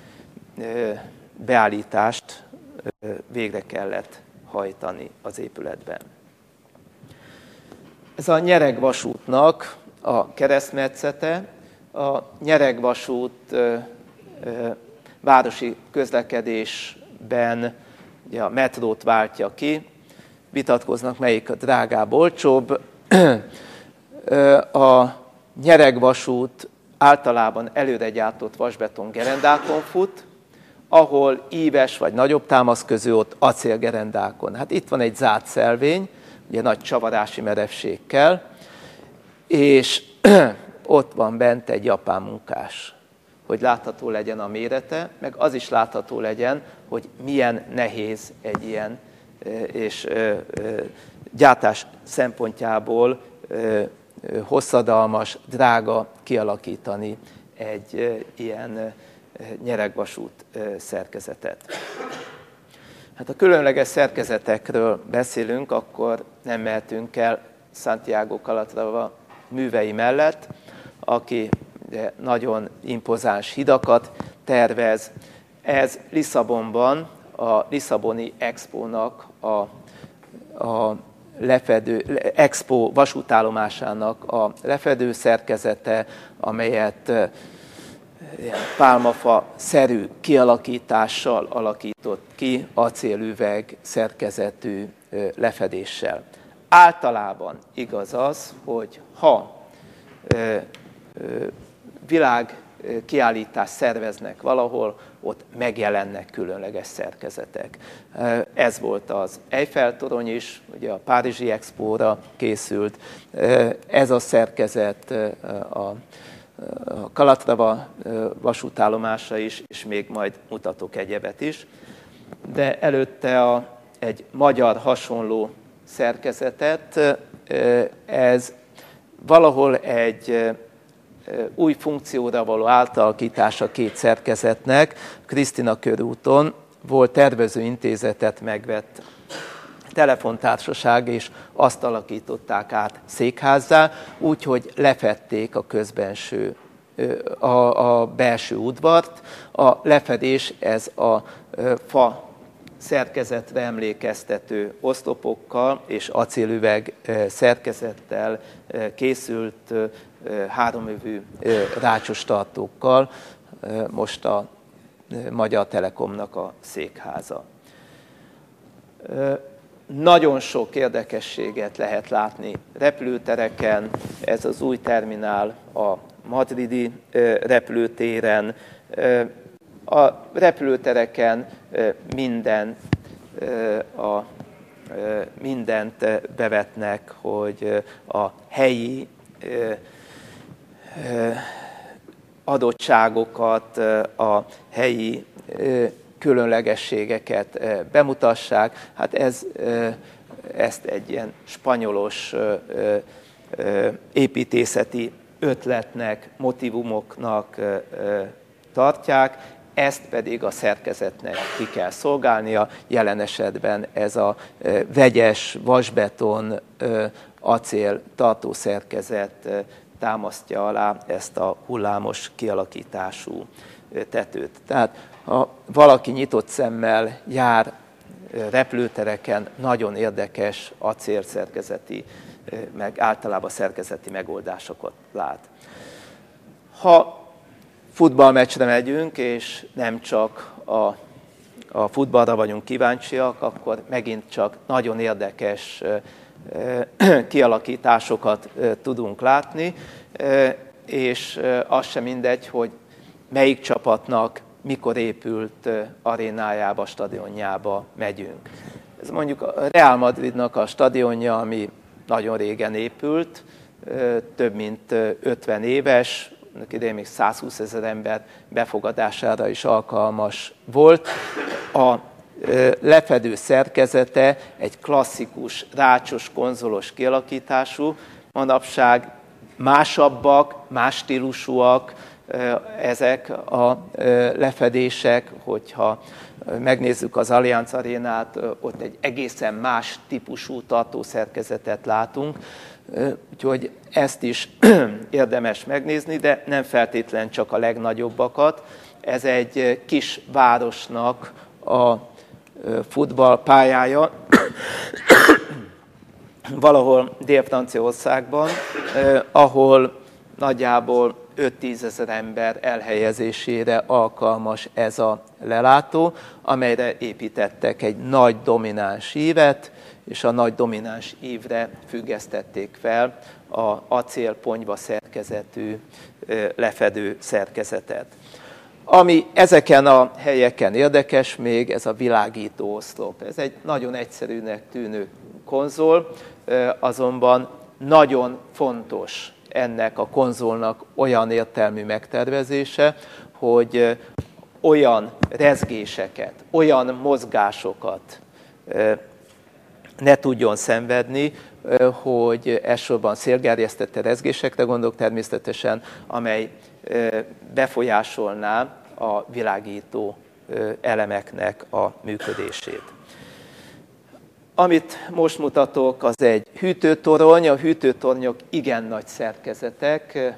beállítást végre kellett hajtani az épületben. Ez a nyeregvasútnak a keresztmetszete. A nyeregvasút városi közlekedésben ugye a metrót váltja ki, vitatkoznak, melyik a drágább, olcsóbb. A nyeregvasút általában előre gyártott vasbeton gerendákon fut, ahol íves vagy nagyobb támaszközű, ott acélgerendákon. Hát itt van egy zárt szelvény, ugye nagy csavarási merevségkel, és ott van bent egy japán munkás, hogy látható legyen a mérete, meg az is látható legyen, hogy milyen nehéz egy ilyen, és gyártás szempontjából hosszadalmas, drága kialakítani egy ilyen nyeregvasút szerkezetet. Hát ha különleges szerkezetekről beszélünk, akkor nem mehetünk el Santiago Calatrava művei mellett, aki nagyon impozáns hidakat tervez. Ez Lisszabonban, a Lisszaboni Expónak a, a lefedő, Expo vasútállomásának a lefedő szerkezete, amelyet pálmafa-szerű kialakítással alakított ki, acélüveg szerkezetű lefedéssel. Általában igaz az, hogy ha világkiállítást szerveznek valahol, ott megjelennek különleges szerkezetek. Ez volt az Eiffel-torony is, ugye a Párizsi Expóra készült. Ez a szerkezet a Calatrava vasútállomása is, és még majd mutatok egyebet is. De előtte a, egy magyar hasonló szerkezetet, ez valahol egy új funkcióra való átalakítása két szerkezetnek. Krisztina körúton volt tervezőintézetet megvett telefontársaság, és azt alakították át székházzá, úgyhogy lefedték a közbenső, a, a belső udvart. A lefedés ez a fa szerkezetre emlékeztető oszlopokkal és acélüveg szerkezettel készült háromövű rácsos tartókkal, most a Magyar Telekomnak a székháza. Nagyon sok érdekességet lehet látni repülőtereken, ez az új terminál a madridi repülőtéren. A repülőtereken minden, a, mindent bevetnek, hogy a helyi adottságokat, a helyi különlegességeket bemutassák. Hát ez, ezt egy ilyen spanyolos építészeti ötletnek, motivumoknak tartják, ezt pedig a szerkezetnek ki kell szolgálnia. Jelen esetben ez a vegyes vasbeton acél tartószerkezet támasztja alá ezt a hullámos kialakítású tetőt. Tehát ha valaki nyitott szemmel jár repülőtereken, nagyon érdekes acélszerkezeti, meg általában szerkezeti megoldásokat lát. Ha futballmeccsre megyünk, és nem csak a, a futballra vagyunk kíváncsiak, akkor megint csak nagyon érdekes kialakításokat tudunk látni, és az sem mindegy, hogy melyik csapatnak mikor épült arénájába, stadionjába megyünk. Ez mondjuk a Real Madridnak a stadionja, ami nagyon régen épült, több mint ötven éves, annak idején még százhúszezer ember befogadására is alkalmas volt. A lefedő szerkezete egy klasszikus, rácsos, konzolos kialakítású, manapság másabbak, más stílusúak ezek a lefedések, hogyha megnézzük az Allianz Arénát, ott egy egészen más típusú tartószerkezetet látunk, úgyhogy ezt is érdemes megnézni, de nem feltétlen csak a legnagyobbakat. Ez egy kis városnak a futballpályája, valahol Dél-Franciaországban, ahol nagyjából öt-tízezer ember elhelyezésére alkalmas ez a lelátó, amelyre építettek egy nagy domináns ívet, és a nagy domináns ívre függesztették fel az acélponyva szerkezetű lefedő szerkezetet. Ami ezeken a helyeken érdekes még, ez a világító oszlop. Ez egy nagyon egyszerűnek tűnő konzol, azonban nagyon fontos ennek a konzolnak olyan értelmű megtervezése, hogy olyan rezgéseket, olyan mozgásokat ne tudjon szenvedni, hogy elsősorban szélgerjesztette rezgésekre gondolok természetesen, amely befolyásolná a világító elemeknek a működését. Amit most mutatok, az egy hűtőtorony. A hűtőtornyok igen nagy szerkezetek,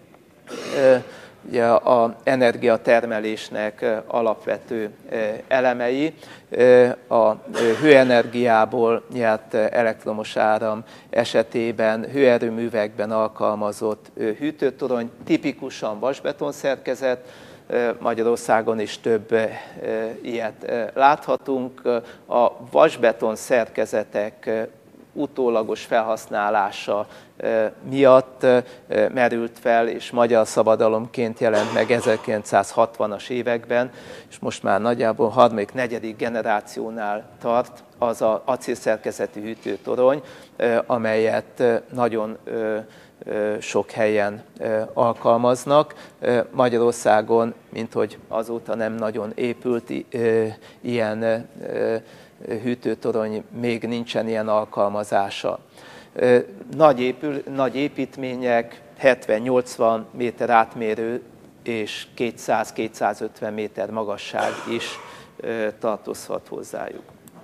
ugye az energiatermelésnek alapvető elemei. A hőenergiából nyert elektromos áram esetében hőerőművekben alkalmazott hűtőtorony, tipikusan vasbeton szerkezet, Magyarországon is több ilyet láthatunk. A vasbeton szerkezetek utólagos felhasználása miatt merült fel, és magyar szabadalomként jelent meg ezerkilencszázhatvanas években, és most már nagyjából harmadik, negyedik generációnál tart az az acélszerkezetű hűtőtorony, amelyet nagyon sok helyen alkalmaznak. Magyarországon, minthogy azóta nem nagyon épült ilyen hűtőtorony, még nincsen ilyen alkalmazása. Nagy, épül, nagy építmények, hetven-nyolcvan méter átmérő és kétszáz-kétszázötven méter magasság is tartozhat hozzájuk.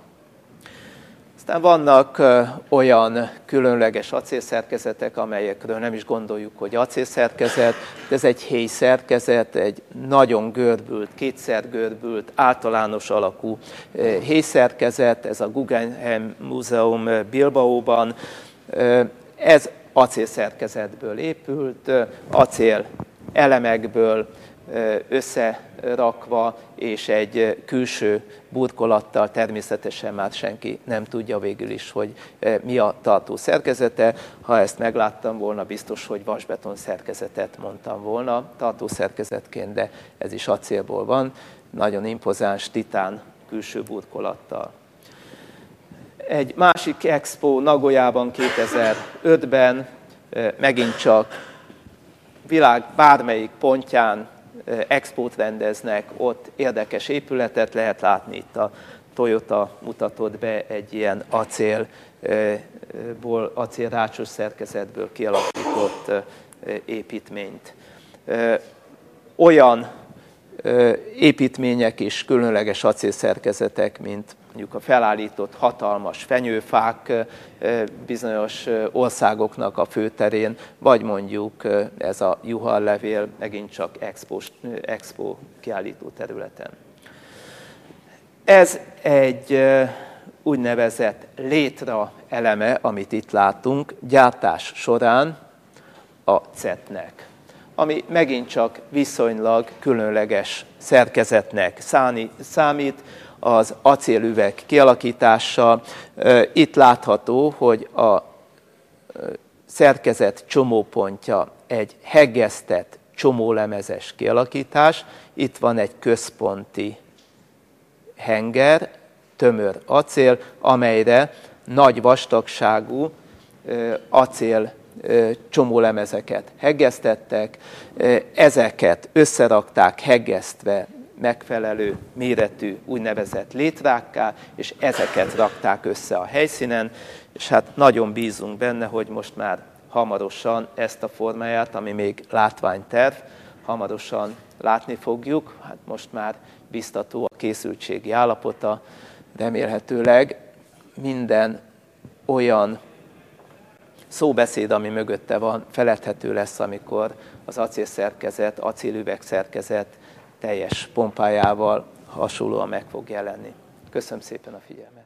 Aztán vannak olyan különleges acélszerkezetek, amelyekről nem is gondoljuk, hogy acélszerkezet. Ez egy héjszerkezet, egy nagyon görbült, kétszer görbült, általános alakú héjszerkezet. Ez a Guggenheim Múzeum Bilbaóban. Ez acélszerkezetből épült, acél elemekből összerakva, és egy külső burkolattal, természetesen már senki nem tudja végül is, hogy mi a tartó szerkezete. Ha ezt megláttam volna, biztos, hogy vasbeton szerkezetet mondtam volna tartó szerkezetként, de ez is acélból van, nagyon impozáns titán külső burkolattal. Egy másik expo Nagoyában kétezer-ötben, megint csak világ bármelyik pontján expót rendeznek, ott érdekes épületet lehet látni. Itt a Toyota mutatott be egy ilyen acélból, acélrácsos szerkezetből kialakított építményt. Olyan építmények is, különleges acélszerkezetek, mint mondjuk a felállított hatalmas fenyőfák bizonyos országoknak a főterén, vagy mondjuk ez a juharlevél megint csak expo, expo kiállító területen. Ez egy úgynevezett létra eleme, amit itt látunk, gyártás során a cetnek, ami megint csak viszonylag különleges szerkezetnek számít, az acélüveg kialakítása. Itt látható, hogy a szerkezet csomópontja egy heggesztett csomólemezes kialakítás. Itt van egy központi henger, tömör acél, amelyre nagy vastagságú acél csomólemezeket heggesztettek, ezeket összerakták heggesztve megfelelő méretű úgynevezett létrákká, és ezeket rakták össze a helyszínen, és hát nagyon bízunk benne, hogy most már hamarosan ezt a formáját, ami még látványterv, hamarosan látni fogjuk. Hát most már biztató a készültségi állapota, remélhetőleg minden olyan szóbeszéd, ami mögötte van, feledhető lesz, amikor az acélszerkezet, acélüveg szerkezet teljes pompájával hasonlóan meg fog jelenni. Köszönöm szépen a figyelmet!